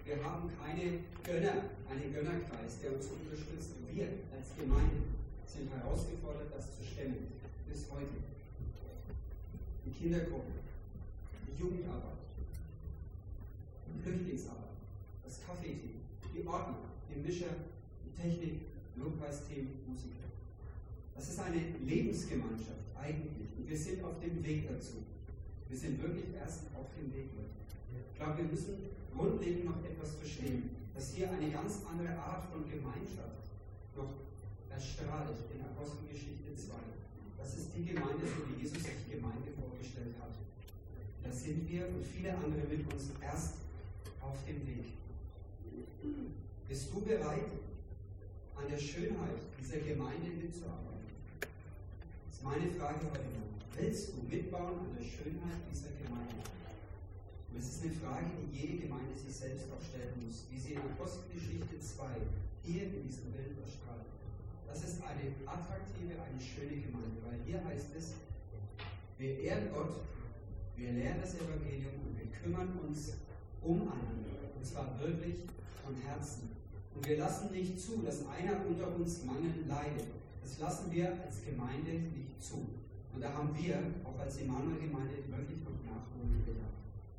Wir haben keine Gönner, einen Gönnerkreis, der uns unterstützt. Wir als Gemeinde sind herausgefordert, das zu stemmen. Bis heute. Die Kindergruppe, die Jugendarbeit, die Flüchtlingsarbeit, das Kaffeeteam, die Ordner, die Mischer, die Technik, Lobpreisthemen, Musiker. Das ist eine Lebensgemeinschaft eigentlich und wir sind auf dem Weg dazu. Wir sind wirklich erst auf dem Weg. Ich glaube, wir müssen grundlegend noch etwas verstehen, dass hier eine ganz andere Art von Gemeinschaft noch erstrahlt in Apostelgeschichte 2. Das ist die Gemeinde, so wie Jesus sich die Gemeinde vorgestellt hat. Da sind wir und viele andere mit uns erst auf dem Weg. Bist du bereit, an der Schönheit dieser Gemeinde mitzuarbeiten? Das ist meine Frage heute noch. Willst du mitbauen an der Schönheit dieser Gemeinde? Und es ist eine Frage, die jede Gemeinde sich selbst auch stellen muss, wie sie in Apostelgeschichte 2 hier in diesem Bild erstrahlt. Das ist eine attraktive, eine schöne Gemeinde, weil hier heißt es, wir ehren Gott, wir lernen das Evangelium und wir kümmern uns umeinander, und zwar wirklich von Herzen. Und wir lassen nicht zu, dass einer unter uns mangelnd leidet. Das lassen wir als Gemeinde nicht zu. Und da haben wir, auch als Immanuel-Gemeinde, wirklich noch Nachholbedarf.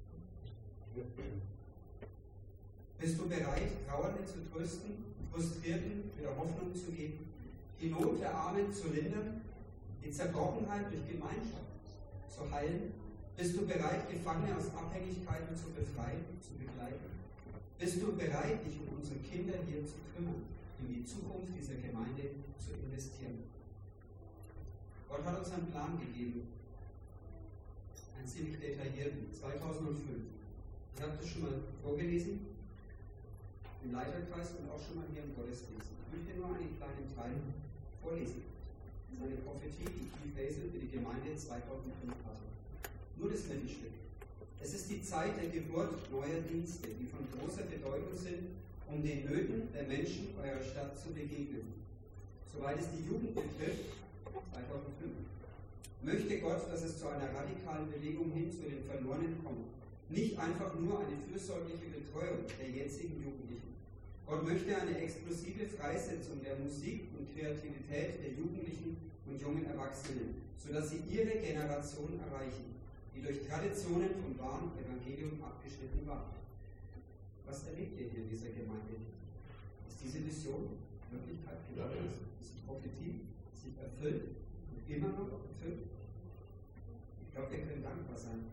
Bist du bereit, Trauernde zu trösten, Frustrierten wieder Hoffnung zu geben, die Not der Armen zu lindern, die Zerbrochenheit durch Gemeinschaft zu heilen? Bist du bereit, Gefangene aus Abhängigkeiten zu befreien, zu begleiten? Bist du bereit, dich um unsere Kinder hier zu kümmern, in die Zukunft dieser Gemeinde zu investieren? Gott hat uns einen Plan gegeben, einen ziemlich detaillierten, 2005. Ich habe das schon mal vorgelesen, im Leiterkreis und auch schon mal hier im Gottesdienst. Ich möchte nur einen kleinen Teil vorlesen. Das ist eine Prophetie, die Keith Basil für die Gemeinde 2005 hatte. Nur das Mittelstück. Es ist die Zeit der Geburt neuer Dienste, die von großer Bedeutung sind, um den Nöten der Menschen eurer Stadt zu begegnen. Soweit es die Jugend betrifft, 2005, möchte Gott, dass es zu einer radikalen Bewegung hin zu den Verlorenen kommt. Nicht einfach nur eine fürsorgliche Betreuung der jetzigen Jugendlichen. Gott möchte eine explosive Freisetzung der Musik und Kreativität der Jugendlichen und jungen Erwachsenen, sodass sie ihre Generation erreichen, die durch Traditionen vom wahren Evangelium abgeschnitten war. Was erlebt ihr hier in dieser Gemeinde? Ist diese Vision Wirklichkeit geworden? Ist die Prophetie sich erfüllt und immer noch erfüllt? Ich glaube, wir können dankbar sein.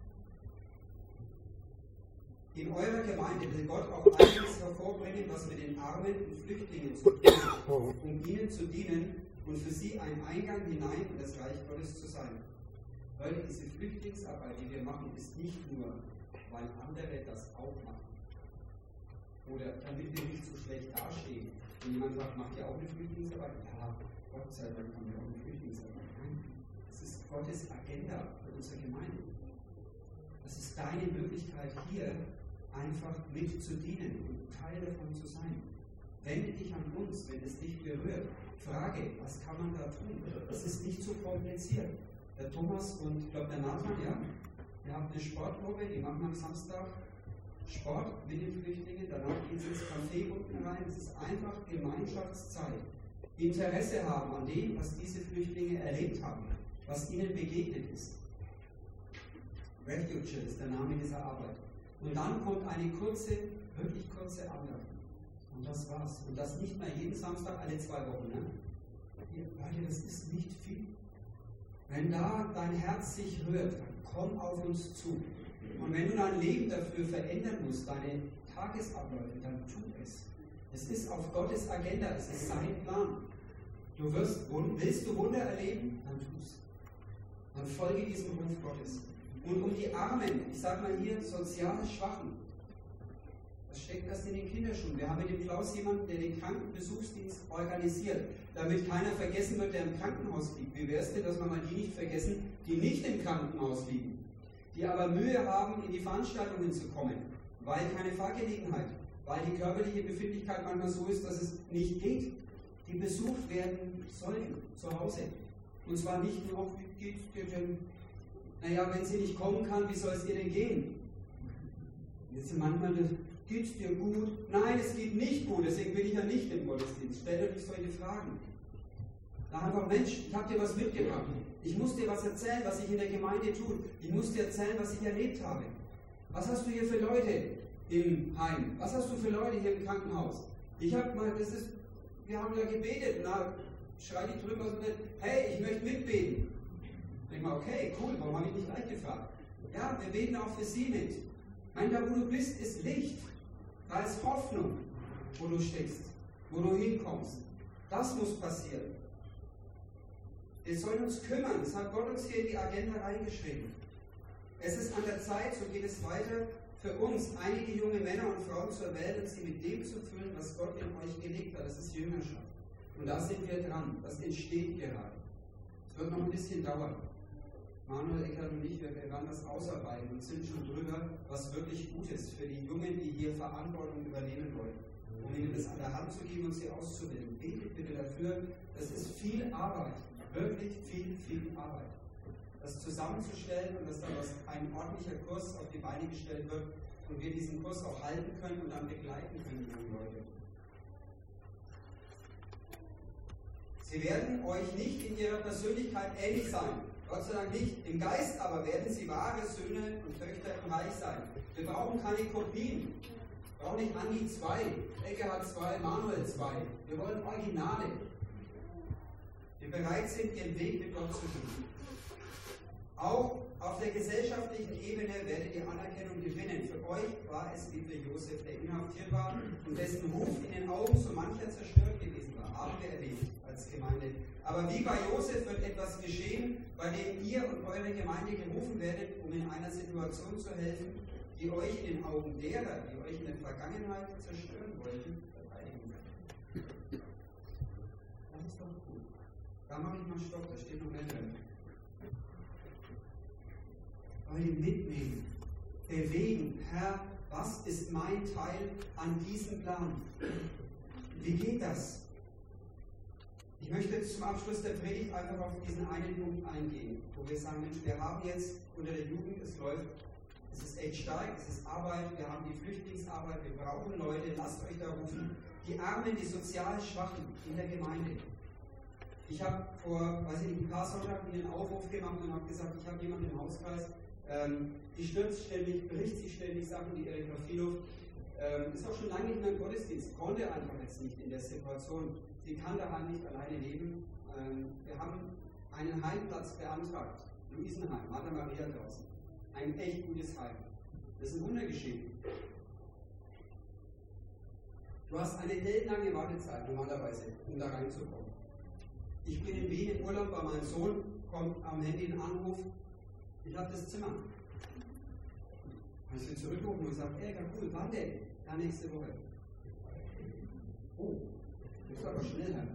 In eurer Gemeinde will Gott auch einiges hervorbringen, was mit den Armen und Flüchtlingen zu tun hat, um ihnen zu dienen und für sie ein Eingang hinein in das Reich Gottes zu sein. Leute, diese Flüchtlingsarbeit, die wir machen, ist nicht nur, weil andere das auch machen. Oder damit wir nicht so schlecht dastehen. Wenn jemand sagt, macht ihr auch eine Flüchtlingsarbeit? Ja, Gott sei Dank haben wir auch eine Flüchtlingsarbeit. Nein, das ist Gottes Agenda für unsere Gemeinde. Das ist deine Möglichkeit hier, einfach mit zu dienen und Teil davon zu sein. Wende dich an uns, wenn es dich berührt. Frage, was kann man da tun? Das ist nicht so kompliziert. Der Thomas und ich glaube der Nathan, ja, ihr habt eine Sportgruppe, die machen am Samstag Sport mit den Flüchtlingen, danach geht es ins Café unten rein. Es ist einfach Gemeinschaftszeit. Interesse haben an dem, was diese Flüchtlinge erlebt haben, was ihnen begegnet ist. Refuge ist der Name dieser Arbeit. Und dann kommt eine kurze, wirklich kurze Anleitung. Und das war's. Und das nicht mehr jeden Samstag, alle 2 Wochen. Ne? Leute, das ist nicht viel. Wenn da dein Herz sich rührt, dann komm auf uns zu. Und wenn du dein Leben dafür verändern musst, deine Tagesabläufe, dann tu es. Es ist auf Gottes Agenda, es ist sein Plan. Willst du Wunder erleben? Dann tu es. Dann folge diesem Ruf Gottes. Und um die Armen, ich sage mal hier, sozial Schwachen, das steckt erst in den Kinderschuhen. Wir haben mit dem Klaus jemanden, der den Krankenbesuchsdienst organisiert, damit keiner vergessen wird, der im Krankenhaus liegt. Wie wäre es denn, dass wir mal die nicht vergessen, die nicht im Krankenhaus liegen, die aber Mühe haben, in die Veranstaltungen zu kommen, weil keine Fahrgelegenheit, weil die körperliche Befindlichkeit manchmal so ist, dass es nicht geht, die besucht werden sollen zu Hause. Und zwar nicht nur, wie geht es dir denn? Naja, wenn sie nicht kommen kann, wie soll es ihr denn gehen? Jetzt manchmal, das Geht's dir gut? Nein, es geht nicht gut, deswegen bin ich ja nicht im Gottesdienst. Stell dir nicht solche Fragen. Sag einfach, Mensch, ich habe dir was mitgebracht. Ich muss dir was erzählen, was sich in der Gemeinde tut. Ich muss dir erzählen, was ich erlebt habe. Was hast du hier für Leute im Heim? Was hast du für Leute hier im Krankenhaus? Wir haben ja gebetet. Na, schrei die drüber so nicht, hey, ich möchte mitbeten. Ich denke mal, okay, cool, warum habe ich nicht gleich gefragt? Ja, wir beten auch für sie mit. Nein, da wo du bist, ist Licht. Da ist Hoffnung, wo du steckst, wo du hinkommst. Das muss passieren. Wir sollen uns kümmern. Das hat Gott uns hier in die Agenda reingeschrieben. Es ist an der Zeit, so geht es weiter, für uns, einige junge Männer und Frauen zu erwählen und sie mit dem zu füllen, was Gott in euch gelegt hat. Das ist Jüngerschaft. Und da sind wir dran. Das entsteht gerade. Es wird noch ein bisschen dauern. Manuel, Eckert und ich, wir werden das ausarbeiten und sind schon drüber, was wirklich gut ist für die Jungen, die hier Verantwortung übernehmen wollen. Um ihnen das an der Hand zu geben und sie auszubilden. Betet bitte dafür. Das ist viel Arbeit. Wirklich viel, viel Arbeit. Das zusammenzustellen und dass daraus ein ordentlicher Kurs auf die Beine gestellt wird und wir diesen Kurs auch halten können und dann begleiten können, junge Leute. Sie werden euch nicht in ihrer Persönlichkeit ähnlich sein. Gott sei Dank nicht. Im Geist aber werden sie wahre Söhne und Töchter im Reich sein. Wir brauchen keine Kopien. Wir brauchen nicht Andi 2, Eckehard 2, Manuel 2. Wir wollen Originale. Die bereit sind, ihren Weg mit Gott zu gehen. Auch auf der gesellschaftlichen Ebene werdet ihr Anerkennung gewinnen. Für euch war es wie für Josef, der inhaftiert war und dessen Ruf in den Augen so mancher zerstört gewesen war. Haben wir erlebt als Gemeinde. Aber wie bei Josef wird etwas geschehen, bei dem ihr und eure Gemeinde gerufen werdet, um in einer Situation zu helfen, die euch in den Augen derer, die euch in der Vergangenheit zerstören wollten, verteidigen kann. Das ist doch gut. Da mache ich mal Stopp, da steht noch mehr drin. Leute, mitnehmen, bewegen. Herr, was ist mein Teil an diesem Plan? Wie geht das? Ich möchte jetzt zum Abschluss der Predigt einfach auf diesen einen Punkt eingehen, wo wir sagen, Mensch, wir haben jetzt unter der Jugend, es läuft, es ist echt stark, es ist Arbeit, wir haben die Flüchtlingsarbeit, wir brauchen Leute, lasst euch da rufen. Die Armen, die sozial Schwachen in der Gemeinde. Ich habe vor, ein paar Sonntagen einen Aufruf gemacht und habe gesagt, ich habe jemanden im Hauskreis, die stürzt ständig, bricht sich ständig Sachen, die Erika Filov ist auch schon lange nicht mehr im Gottesdienst, konnte einfach jetzt nicht in der Situation. Sie kann daheim nicht alleine leben. Wir haben einen Heimplatz beantragt, Luisenheim, Martha Maria draußen. Ein echt gutes Heim. Das ist ein Wunder geschehen. Du hast eine ellenlange Wartezeit normalerweise, um da reinzukommen. Ich bin in Wien im Urlaub bei meinem Sohn, kommt am Handy ein Anruf, ich habe das Zimmer. Als wir zurückrufen und sagen, ja cool, wann denn? Ja, nächste Woche. Oh, das ist aber schnell, Herr.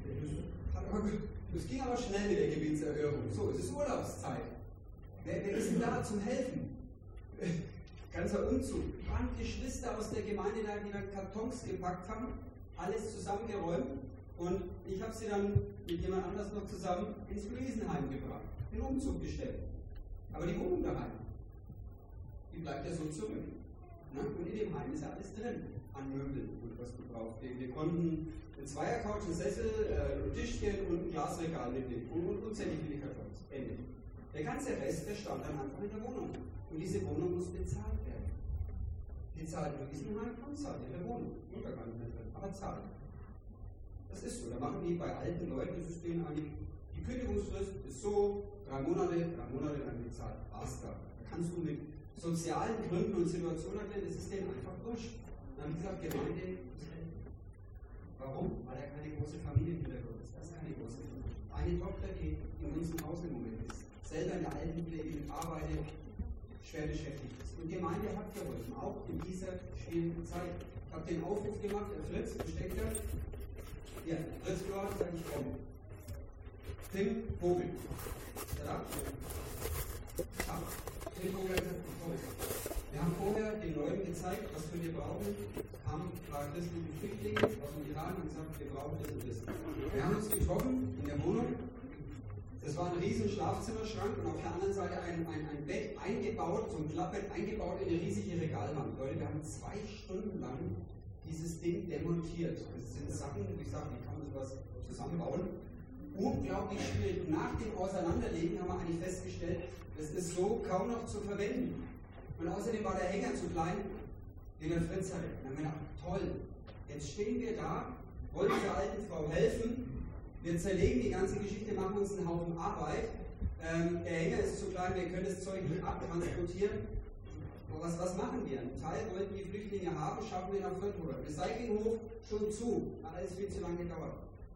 Das ging aber schnell mit der Gebetserhörung. So, es ist Urlaubszeit. Wer ist denn da zum Helfen? Ganzer Umzug. Waren Geschwister aus der Gemeinde da, die dann Kartons gepackt haben, alles zusammengeräumt und ich habe sie dann mit jemand anders noch zusammen ins Luisenheim gebracht, den Umzug gestellt. Aber die Wohnung daheim, die bleibt ja so zurück. Na? Und in dem Heim ist ja alles drin an Möbeln und was du brauchst. Wir konnten eine Zweiercouch, einen Sessel, ein Tischchen und ein Glasregal mitnehmen und unzählig viele Kartons. Ende. Der ganze Rest, der stand dann einfach in der Wohnung. Und diese Wohnung muss bezahlt werden. Die zahlt Luisenheim und zahlt in der Wohnung. Mutter gar nicht mehr drin, aber zahlt. Das ist so. Da machen die bei alten Leuten, das ist denen eigentlich, die Kündigungsfrist ist so, 3 Monate dann bezahlt. Basta. Da kannst du mit sozialen Gründen und Situationen erklären, das ist denen einfach wurscht. Dann haben die gesagt, Gemeinde muss helfen. Warum? Weil er keine große Familie im Hintergrund ist. Das ist keine große Familie. Eine Tochter, die in unserem Haus im Moment ist, selber in der Altenpflege arbeitet, schwer beschäftigt ist. Und die Gemeinde hat geholfen, auch in dieser schwierigen Zeit. Ich habe den Aufruf gemacht, der Fritz, wo steckt er? Ja, Fritz Florian, sag ich komme. Tim Vogel. Ist er da? Ja. Tim Vogel hat gesagt, ich komme. Wir haben vorher den Leuten gezeigt, was wir brauchen. Haben ein paar christliche Flüchtlinge aus dem Iran und gesagt, wir brauchen das und das. Wir haben uns getroffen in der Wohnung. Das war ein riesen Schlafzimmerschrank und auf der anderen Seite ein Bett eingebaut, so ein Klappbett eingebaut in eine riesige Regalwand. Leute, wir haben 2 Stunden lang dieses Ding demontiert. Das sind Sachen, wie gesagt, wie kann man sowas zusammenbauen? Unglaublich schwierig. Und nach dem Auseinanderlegen haben wir eigentlich festgestellt, das ist so kaum noch zu verwenden. Und außerdem war der Hänger zu klein, den der Fritz hatte. Und dann haben wir gedacht, toll, jetzt stehen wir da, wollen dieser alten Frau helfen, wir zerlegen die ganze Geschichte, machen uns einen Haufen Arbeit, der Hänger ist zu klein, wir können das Zeug nicht abtransportieren. Aber was machen wir? Ein Teil wollten die Flüchtlinge haben, schaffen wir nach Fürth rüber. Recyclinghof schon zu, hat alles viel zu lange gedauert.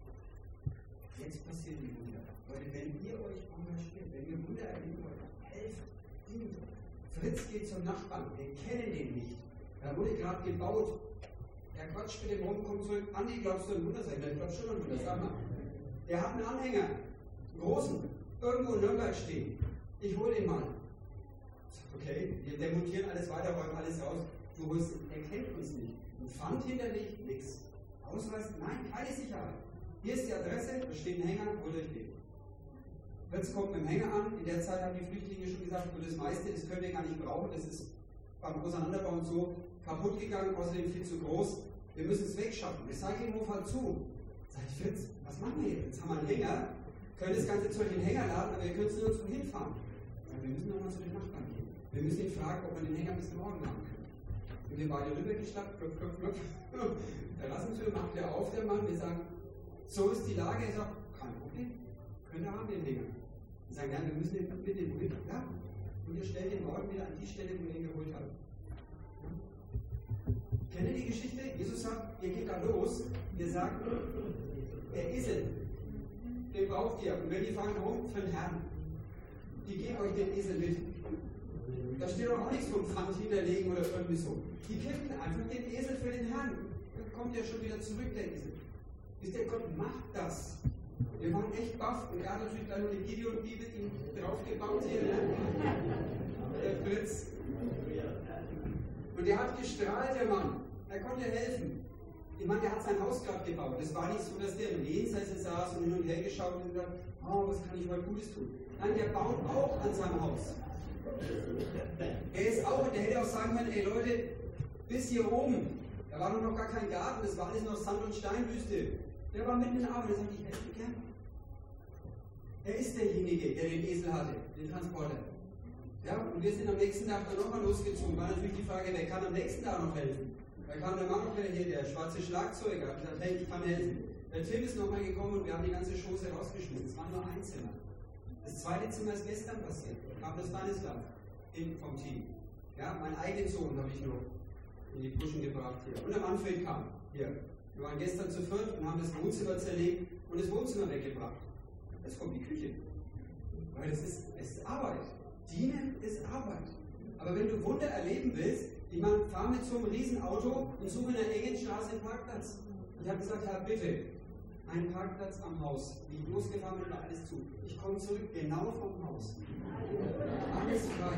Jetzt passiert die Wunder. Leute, wenn ihr euch engagiert, wenn ihr Wunder erleben wollt, helft ihm. Fritz geht zum Nachbarn, wir kennen den nicht. Da wurde gerade gebaut. Der quatscht mit dem rum, kommt zurück. Andi, glaubst du ein Wunder sein? Ich glaube schon ein Wunder, sag mal. Der hat einen Anhänger, einen großen, irgendwo in Nürnberg stehen. Ich hole den mal. Okay, wir demontieren alles weiter, räumen alles raus. Du holst, er kennt uns nicht. Ein Pfand hinterlegt, nichts. Ausweis, nein, keine Sicherheit. Hier ist die Adresse, da steht ein Hänger, holt euch den. Fritz kommt mit dem Hänger an. In der Zeit haben die Flüchtlinge schon gesagt, das meiste, das können wir gar nicht brauchen, das ist beim Auseinanderbau und so kaputt gegangen, außerdem viel zu groß. Wir müssen es wegschaffen. Recyclinghof hat zu. Sagt Fritz, was machen wir jetzt? Jetzt haben wir einen Hänger, können das ganze Zeug in den Hänger laden, aber wir können es nur zum Hinfahren. Ja, wir müssen nochmal zu den Nachbarn gehen. Wir müssen ihn fragen, ob wir den Hänger bis morgen haben können. Und wir beide rübergeschlappt, klopf, klopf, klopf. Terrassentür macht er auf, der Mann. Wir sagen, so ist die Lage. Er sagt, kein Problem, könnt ihr haben den Hänger. Wir sagen, ja, wir müssen den mitnehmen. Ja, und ihr stellt den morgen wieder an die Stelle, wo ihr ihn geholt habt. Ja. Kennt ihr die Geschichte? Jesus sagt, ihr geht da los, ihr sagt, der Esel, den braucht ihr. Und wenn die fahren rum, für den Herrn. Die geben euch den Esel mit. Da steht doch auch nichts vom Pfand hinterlegen oder irgendwie so. Die kippen einfach den Esel für den Herrn. Dann kommt er schon wieder zurück, der Esel. Wisst ihr, Gott macht das. Wir waren echt baff und er hat natürlich dann eine Gideon-Bibel draufgebaut hier, ne? Der Fritz. Und der hat gestrahlt, der Mann. Er konnte helfen. Ich meine, der hat sein Haus gerade gebaut. Es war nicht so, dass der im Lehnsessel saß und hin und her geschaut und gesagt, oh, was kann ich heute Gutes tun? Nein, der baut auch an seinem Haus. Er ist auch, der hätte auch sagen können, ey Leute, bis hier oben, da war noch gar kein Garten, das war alles noch Sand- und Steinwüste. Der war mitten in der Arbeit, der sagt, ich helfe dir gern. Er ist derjenige, der den Esel hatte, den Transporter. Ja, und wir sind am nächsten Tag dann nochmal losgezogen. War natürlich die Frage, wer kann am nächsten Tag noch helfen? Da kam der Mann noch wieder hier, der schwarze Schlagzeuger, hat gesagt, hey, ich kann helfen. Der Tim ist nochmal gekommen und wir haben die ganze Chose rausgeschmissen. Es war nur ein Zimmer. Das zweite Zimmer ist gestern passiert. Kam das Stanislav vom Team. Ja, meinen eigenen Sohn habe ich noch in die Buschen gebracht hier. Und der Manfred kam hier. Wir waren gestern zu viert und haben das Wohnzimmer zerlegt und das Wohnzimmer weggebracht. Jetzt kommt die Küche. Weil es ist Arbeit. Dienen ist Arbeit. Aber wenn du Wunder erleben willst, ich meine, fahr mit so einem Riesenauto und suche in der engen Straße einen Parkplatz. Und ich habe gesagt, Herr, bitte, einen Parkplatz am Haus. Wie ich losgefahren bin, war alles zu. Ich komme zurück, genau vom Haus. Alles frei.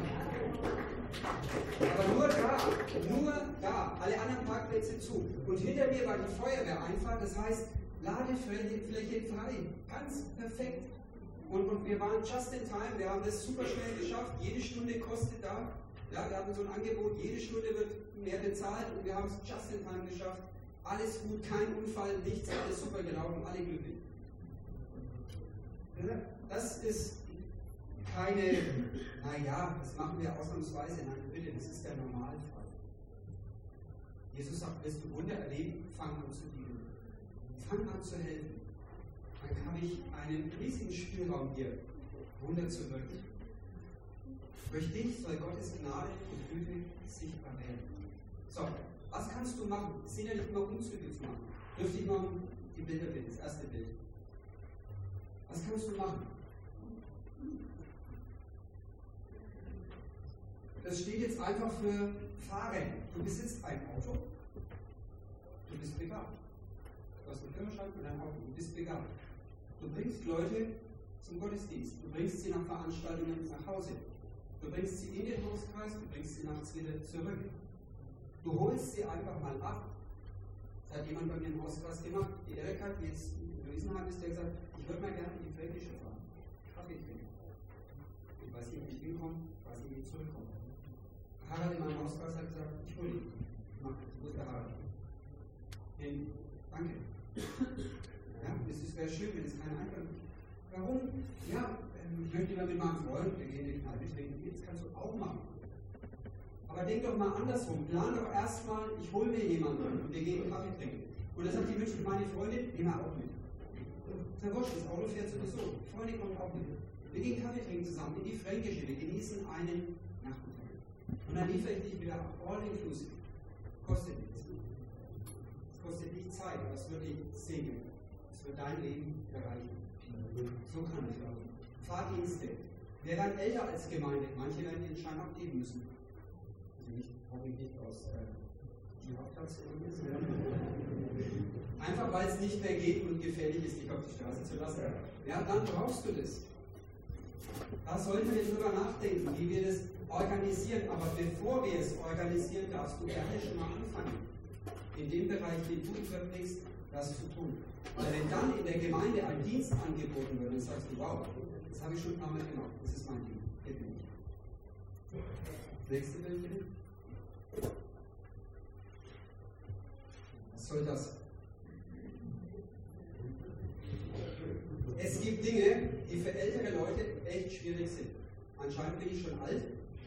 Aber nur da, alle anderen Parkplätze zu. Und hinter mir war die Feuerwehreinfahrt, das heißt, Ladefläche frei. Ganz perfekt. Und wir waren just in time, wir haben das super schnell geschafft, jede Stunde kostet da. Ja, wir hatten so ein Angebot, jede Stunde wird mehr bezahlt und wir haben es just in time geschafft. Alles gut, kein Unfall, nichts, alles super gelaufen, alle glücklich. Das ist keine, naja, das machen wir ausnahmsweise, nein, bitte, das ist der Normalfall. Jesus sagt, willst du Wunder erleben, fang an zu dienen. Fang an zu helfen. Dann habe ich einen riesigen Spielraum hier, Wunder zu wirken. Durch dich soll Gottes Gnade und Güte sichtbar werden. So, was kannst du machen? Es sind ja nicht immer Umzüge zu machen. Dürfte ich mal die Bilder bilden, das erste Bild. Was kannst du machen? Das steht jetzt einfach für Fahren. Du besitzt ein Auto. Du bist begabt. Du hast einen Führerschein für dein Auto. Du bist begabt. Du bringst Leute zum Gottesdienst. Du bringst sie nach Veranstaltungen nach Hause. Du bringst sie in den Hauskreis, du bringst sie nachts wieder zurück. Du holst sie einfach mal ab. Das hat jemand bei mir im Hauskreis gemacht. Die Erika, die jetzt in Luisenheim ist, der gesagt, ich würde mal gerne in die Fränkische fahren. Kaffee trinken. Ich weiß nicht, wie ich hinkomme, ich weiß nicht, wie ich zurückkomme. Harald in meinem Hauskreis hat gesagt, ich hole dich. Mach, wo ist der Harald? Danke. Ja, es wäre schön, wenn es keiner einfällt. Warum? Ja, ich möchte lieber mit meinem Freund, wir gehen in die Kneipe trinken, das kannst du auch machen. Aber denk doch mal andersrum. Plan doch erstmal, ich hole mir jemanden und wir gehen Kaffee trinken. Und dann sagt die Mensch, meine Freundin, nehmen wir auch mit. Verwurscht, das Auto fährt sowieso. Die Freundin kommt auch mit. Wir gehen Kaffee trinken zusammen in die Fränkische, wir genießen einen Nachmittag. Und dann liefere ich dich wieder all inclusive. Kostet nichts. Es kostet nicht Zeit, aber es wird dich segnen. Es wird dein Leben bereichern. So kann es laufen. Fahrdienste. Wer wird älter als Gemeinde? Manche werden den Schein abgeben müssen. Also nicht, hoffentlich nicht aus die Hauptaktion ist. Einfach weil es nicht mehr geht und gefährlich ist, dich auf die Straße zu lassen. Ja, dann brauchst du das. Da sollten wir drüber nachdenken, wie wir das organisieren. Aber bevor wir es organisieren, darfst du gerne schon mal anfangen, in dem Bereich, den du überblickst, das zu tun. Weil wenn dann in der Gemeinde ein Dienst angeboten wird, dann sagst du, wow, das habe ich schon ein paar Mal gemacht, das ist mein Ding. Geht nicht. Nächste Bild bitte. Was soll das? Es gibt Dinge, die für ältere Leute echt schwierig sind. Anscheinend bin ich schon alt.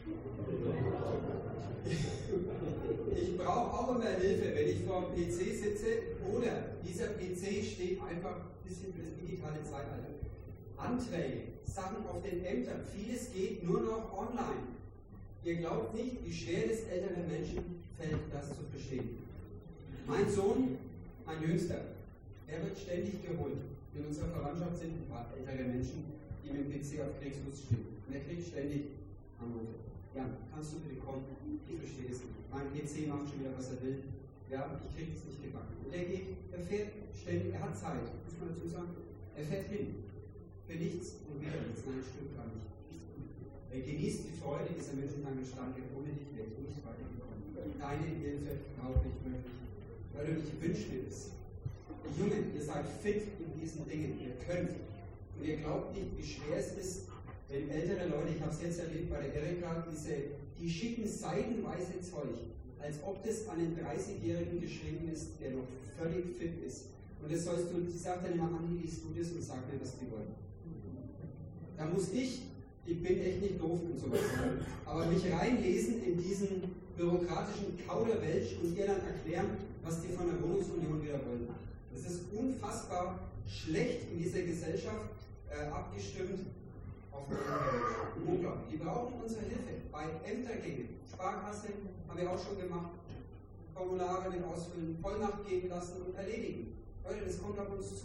Ich brauche auch immer Hilfe, wenn ich vor dem PC sitze oder dieser PC steht einfach ein bisschen für das digitale Zeitalter. Anträge, Sachen auf den Ämtern, vieles geht nur noch online. Ihr glaubt nicht, wie schwer es älteren Menschen fällt, das zu verstehen. Mein Sohn, mein Jüngster, er wird ständig geholt. In unserer Verwandtschaft sind ein paar ältere Menschen, die mit dem PC auf Kriegsfuß stehen. Und er kriegt ständig Anrufe. Ja, kannst du bitte kommen? Ich verstehe es nicht. Mein PC macht schon wieder, was er will. Ja, ich kriege es nicht gebacken. Und er fährt ständig, er hat Zeit, muss man dazu sagen. Er fährt hin. Für nichts und wieder nichts. Nein, stimmt gar nicht. Er genießt die Freude dieser Menschen an Stand, ohne dich wäre ich nicht weitergekommen. Deine Hilfe brauche ich wirklich, weil du dich wünschen willst. Die Jungen, ihr seid fit in diesen Dingen, ihr könnt. Und ihr glaubt nicht, wie schwer es ist, wenn ältere Leute, ich habe es jetzt erlebt bei der Erika, die schicken seidenweise Zeug, als ob das an einen 30-Jährigen geschrieben ist, der noch völlig fit ist. Und das sollst du, sie sagt dann immer, Andi, liest du das und sag mir, was die wollen. Da muss ich bin echt nicht doof und sowas, aber mich reinlesen in diesen bürokratischen Kauderwelsch und ihr dann erklären, was die von der Wohnungsunion wieder wollen. Das ist unfassbar schlecht in dieser Gesellschaft abgestimmt auf die Unglaublich. Die brauchen unsere Hilfe bei Ämtergängen. Sparkasse haben wir auch schon gemacht. Formulare mit ausfüllen, Vollmacht geben lassen und erledigen. Leute, das kommt auf uns zu.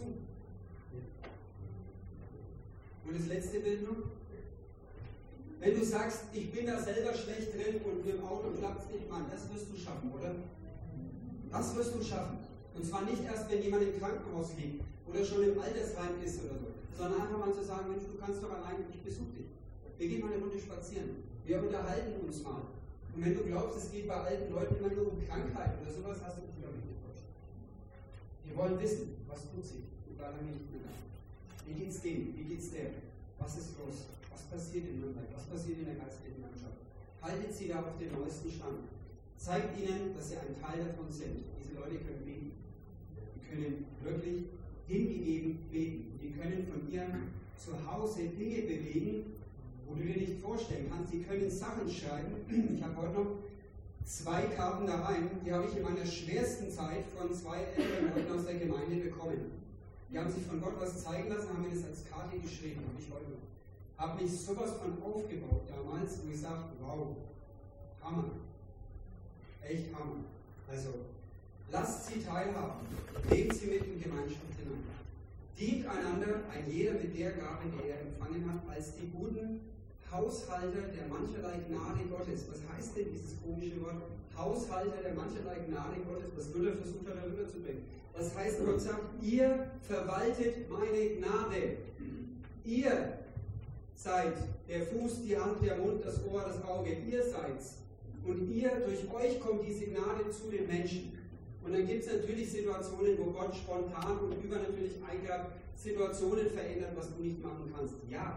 Und das letzte Bild noch. Wenn du sagst, ich bin da selber schlecht drin und mit dem Auto klappt es nicht, Mann, das wirst du schaffen, oder? Das wirst du schaffen. Und zwar nicht erst, wenn jemand im Krankenhaus liegt oder schon im Altersheim ist oder so, sondern einfach mal zu sagen, Mensch, du kannst doch allein, ich besuche dich. Wir gehen mal eine Runde spazieren. Wir unterhalten uns mal. Und wenn du glaubst, es geht bei alten Leuten immer nur um Krankheit oder sowas, hast du dich, glaube ich, getäuscht. Wir wollen wissen, was tut sich. Und da lange nicht mehr da. Wie geht's denen? Wie geht's der? Was ist los? Was passiert in Nürnberg? Was passiert in der geistlichen Landschaft? Haltet sie da auf den neuesten Stand. Zeigt ihnen, dass sie ein Teil davon sind. Diese Leute können beten. Die können wirklich hingegeben beten. Die können von ihrem Zuhause Dinge bewegen, wo du dir nicht vorstellen kannst. Sie können Sachen schreiben. Ich habe heute noch 2 Karten da rein. Die habe ich in meiner schwersten Zeit von 2 älteren Leuten aus der Gemeinde bekommen. Die haben sich von Gott was zeigen lassen, haben mir das als Karte geschrieben. Habe ich heute noch. Habe mich sowas von aufgebaut damals, wo ich sage, wow, Hammer. Echt Hammer. Also, lasst sie teilhaben. Nehmt sie mit in Gemeinschaft hinein. Dient einander, ein jeder mit der Gabe, die er empfangen hat, als die guten Haushalter der mancherlei Gnade Gottes. Was heißt denn dieses komische Wort? Haushalter der mancherlei Gnade Gottes, was Luther versucht hat, darüber zu bringen. Das heißt, Gott sagt, ihr verwaltet meine Gnade. Ihr seid der Fuß, die Hand, der Mund, das Ohr, das Auge. Ihr seid's. Und durch euch kommt diese Gnade zu den Menschen. Und dann gibt es natürlich Situationen, wo Gott spontan und übernatürlich eingreift, Situationen verändert, was du nicht machen kannst. Ja,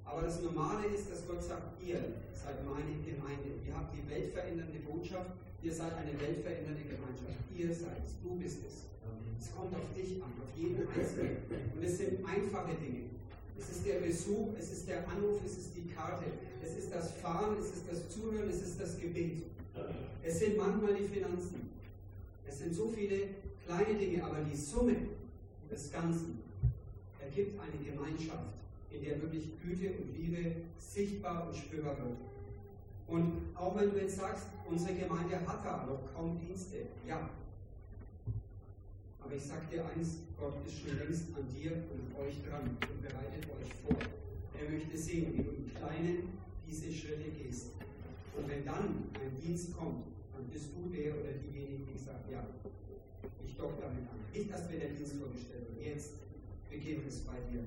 Aber das Normale ist, dass Gott sagt, ihr seid meine Gemeinde. Ihr habt die weltverändernde Botschaft. Ihr seid eine weltverändernde Gemeinschaft. Ihr seid es. Du bist es. Es kommt auf dich an, auf jeden Einzelnen. Und es sind einfache Dinge. Es ist der Besuch, es ist der Anruf, es ist die Karte, es ist das Fahren, es ist das Zuhören, es ist das Gebet. Es sind manchmal die Finanzen. Es sind so viele kleine Dinge, aber die Summe des Ganzen ergibt eine Gemeinschaft, in der wirklich Güte und Liebe sichtbar und spürbar wird. Und auch wenn du jetzt sagst, unsere Gemeinde hat da noch kaum Dienste, ja. Aber ich sage dir eins, Gott ist schon längst an dir und euch dran und bereitet euch vor. Er möchte sehen, wie du im Kleinen diese Schritte gehst. Und wenn dann ein Dienst kommt, dann bist du der oder diejenige, die sagt, ja, ich dock damit an. Nicht erst, wenn der Dienst vorgestellt wird. Jetzt beginnt es bei dir.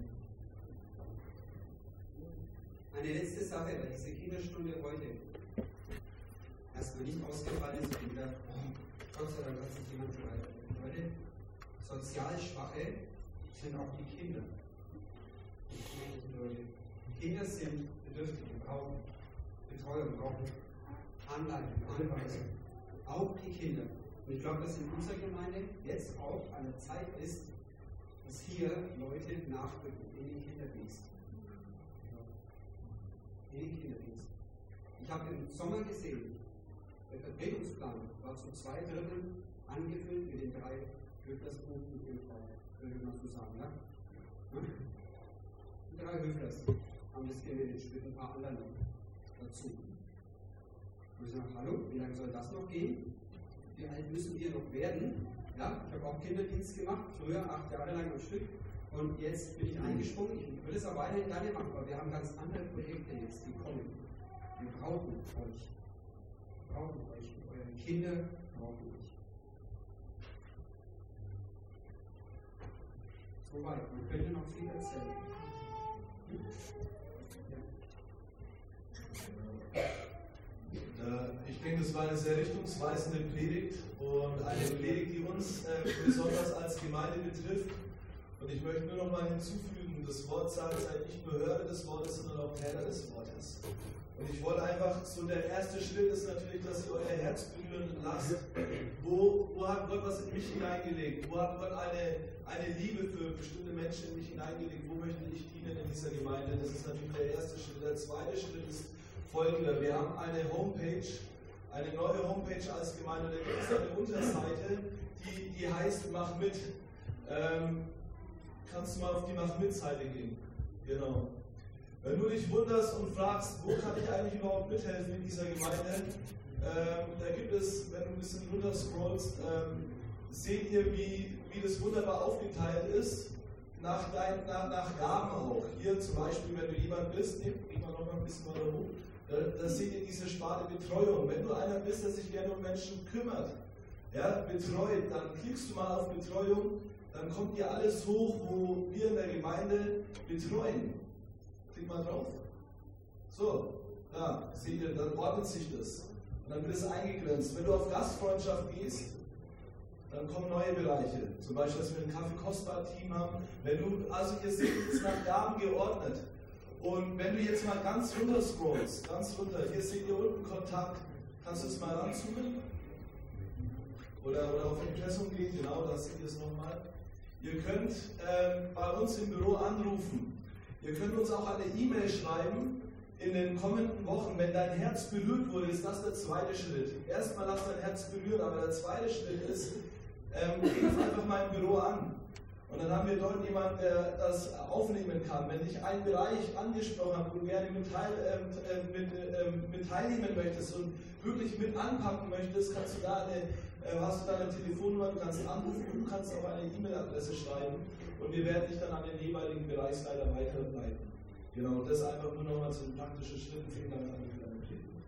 Eine letzte Sache, weil diese Kinderstunde heute erstmal nicht ausgefallen ist und wieder, Gott sei Dank hat sich jemand gereicht. Leute, sozial Schwache sind auch die Kinder. Kinder sind Bedürftige, brauchen Betreuung, brauchen Anleitung, Anweisung. Auch die Kinder. Und ich glaube, dass in unserer Gemeinde jetzt auch eine Zeit ist, dass hier Leute nachrücken in den Kinderdienst. In den Kinderdienst. Ich habe im Sommer gesehen, der Vertretungsplan war zu 2/3 angefüllt mit den 3 Höflerspunkten im Fall, würde man so sagen, ja? Die 3 Höflers haben das gemanagt mit ein paar anderen noch dazu. Und ich sage, hallo, wie lange soll das noch gehen? Wie alt müssen wir noch werden? Ja, ich habe auch Kinderdienst gemacht, früher 8 Jahre lang am Stück. Und jetzt bin ich eingesprungen, ich würde es auch weiterhin gerne machen, aber wir haben ganz andere Projekte jetzt, die kommen. Wir brauchen euch. Wir brauchen euch. Eure Kinder brauchen euch. Soweit, man könnte noch viel erzählen. Ich denke, es war eine sehr richtungsweisende Predigt und eine Predigt, die uns besonders als Gemeinde betrifft. Und ich möchte nur noch mal hinzufügen, das Wort sagt, seid nicht nur Hörer des Wortes, sondern auch Täter des Wortes. Und ich wollte einfach, so der erste Schritt ist natürlich, dass ihr euer Herz berühren lasst. Wo hat Gott was in mich hineingelegt? Wo hat Gott eine Liebe für bestimmte Menschen in mich hineingelegt? Wo möchte ich dienen in dieser Gemeinde? Das ist natürlich der erste Schritt. Der zweite Schritt ist folgender. Wir haben eine Homepage, eine neue Homepage als Gemeinde. Da gibt es eine Unterseite, die heißt Mach mit. Kannst du mal auf die Mach mit-Seite gehen? Genau. Wenn du dich wunderst und fragst, wo kann ich eigentlich überhaupt mithelfen in dieser Gemeinde, da gibt es, wenn du ein bisschen runter scrollst, seht ihr, wie das wunderbar aufgeteilt ist, nach Gaben auch. Hier zum Beispiel, wenn du jemand bist, gehen wir noch mal ein bisschen weiter hoch, da seht ihr diese Sparte Betreuung. Wenn du einer bist, der sich gerne um Menschen kümmert, ja, betreut, dann klickst du mal auf Betreuung, dann kommt dir alles hoch, wo wir in der Gemeinde betreuen. Klick mal drauf. So, ja, seht ihr, dann ordnet sich das. Und dann wird es eingegrenzt. Wenn du auf Gastfreundschaft gehst, dann kommen neue Bereiche. Zum Beispiel, dass wir ein Kaffee-Kostbar-Team haben. Also ihr seht jetzt nach Gaben geordnet. Und wenn du jetzt mal ganz runter scrollst, ganz runter, hier seht ihr unten Kontakt. Kannst du es mal ranzoomen? Oder auf Impressum gehen, genau, da seht ihr es nochmal. Ihr könnt bei uns im Büro anrufen. Ihr könnt uns auch eine E-Mail schreiben in den kommenden Wochen. Wenn dein Herz berührt wurde, ist das der zweite Schritt. Erstmal lass dein Herz berühren, aber der zweite Schritt ist, ruf einfach mal im Büro an. Und dann haben wir dort jemanden, der das aufnehmen kann. Wenn dich ein Bereich angesprochen hat, wo du gerne mit teilnehmen möchtest und wirklich mit anpacken möchtest, hast du da eine Telefonnummer, du kannst anrufen und du kannst auch eine E-Mail-Adresse schreiben und wir werden dich dann an den jeweiligen Bereichsleiter weiterleiten. Genau, das einfach nur nochmal zu den praktischen Schritten. Vielen Dank für deine Predigt.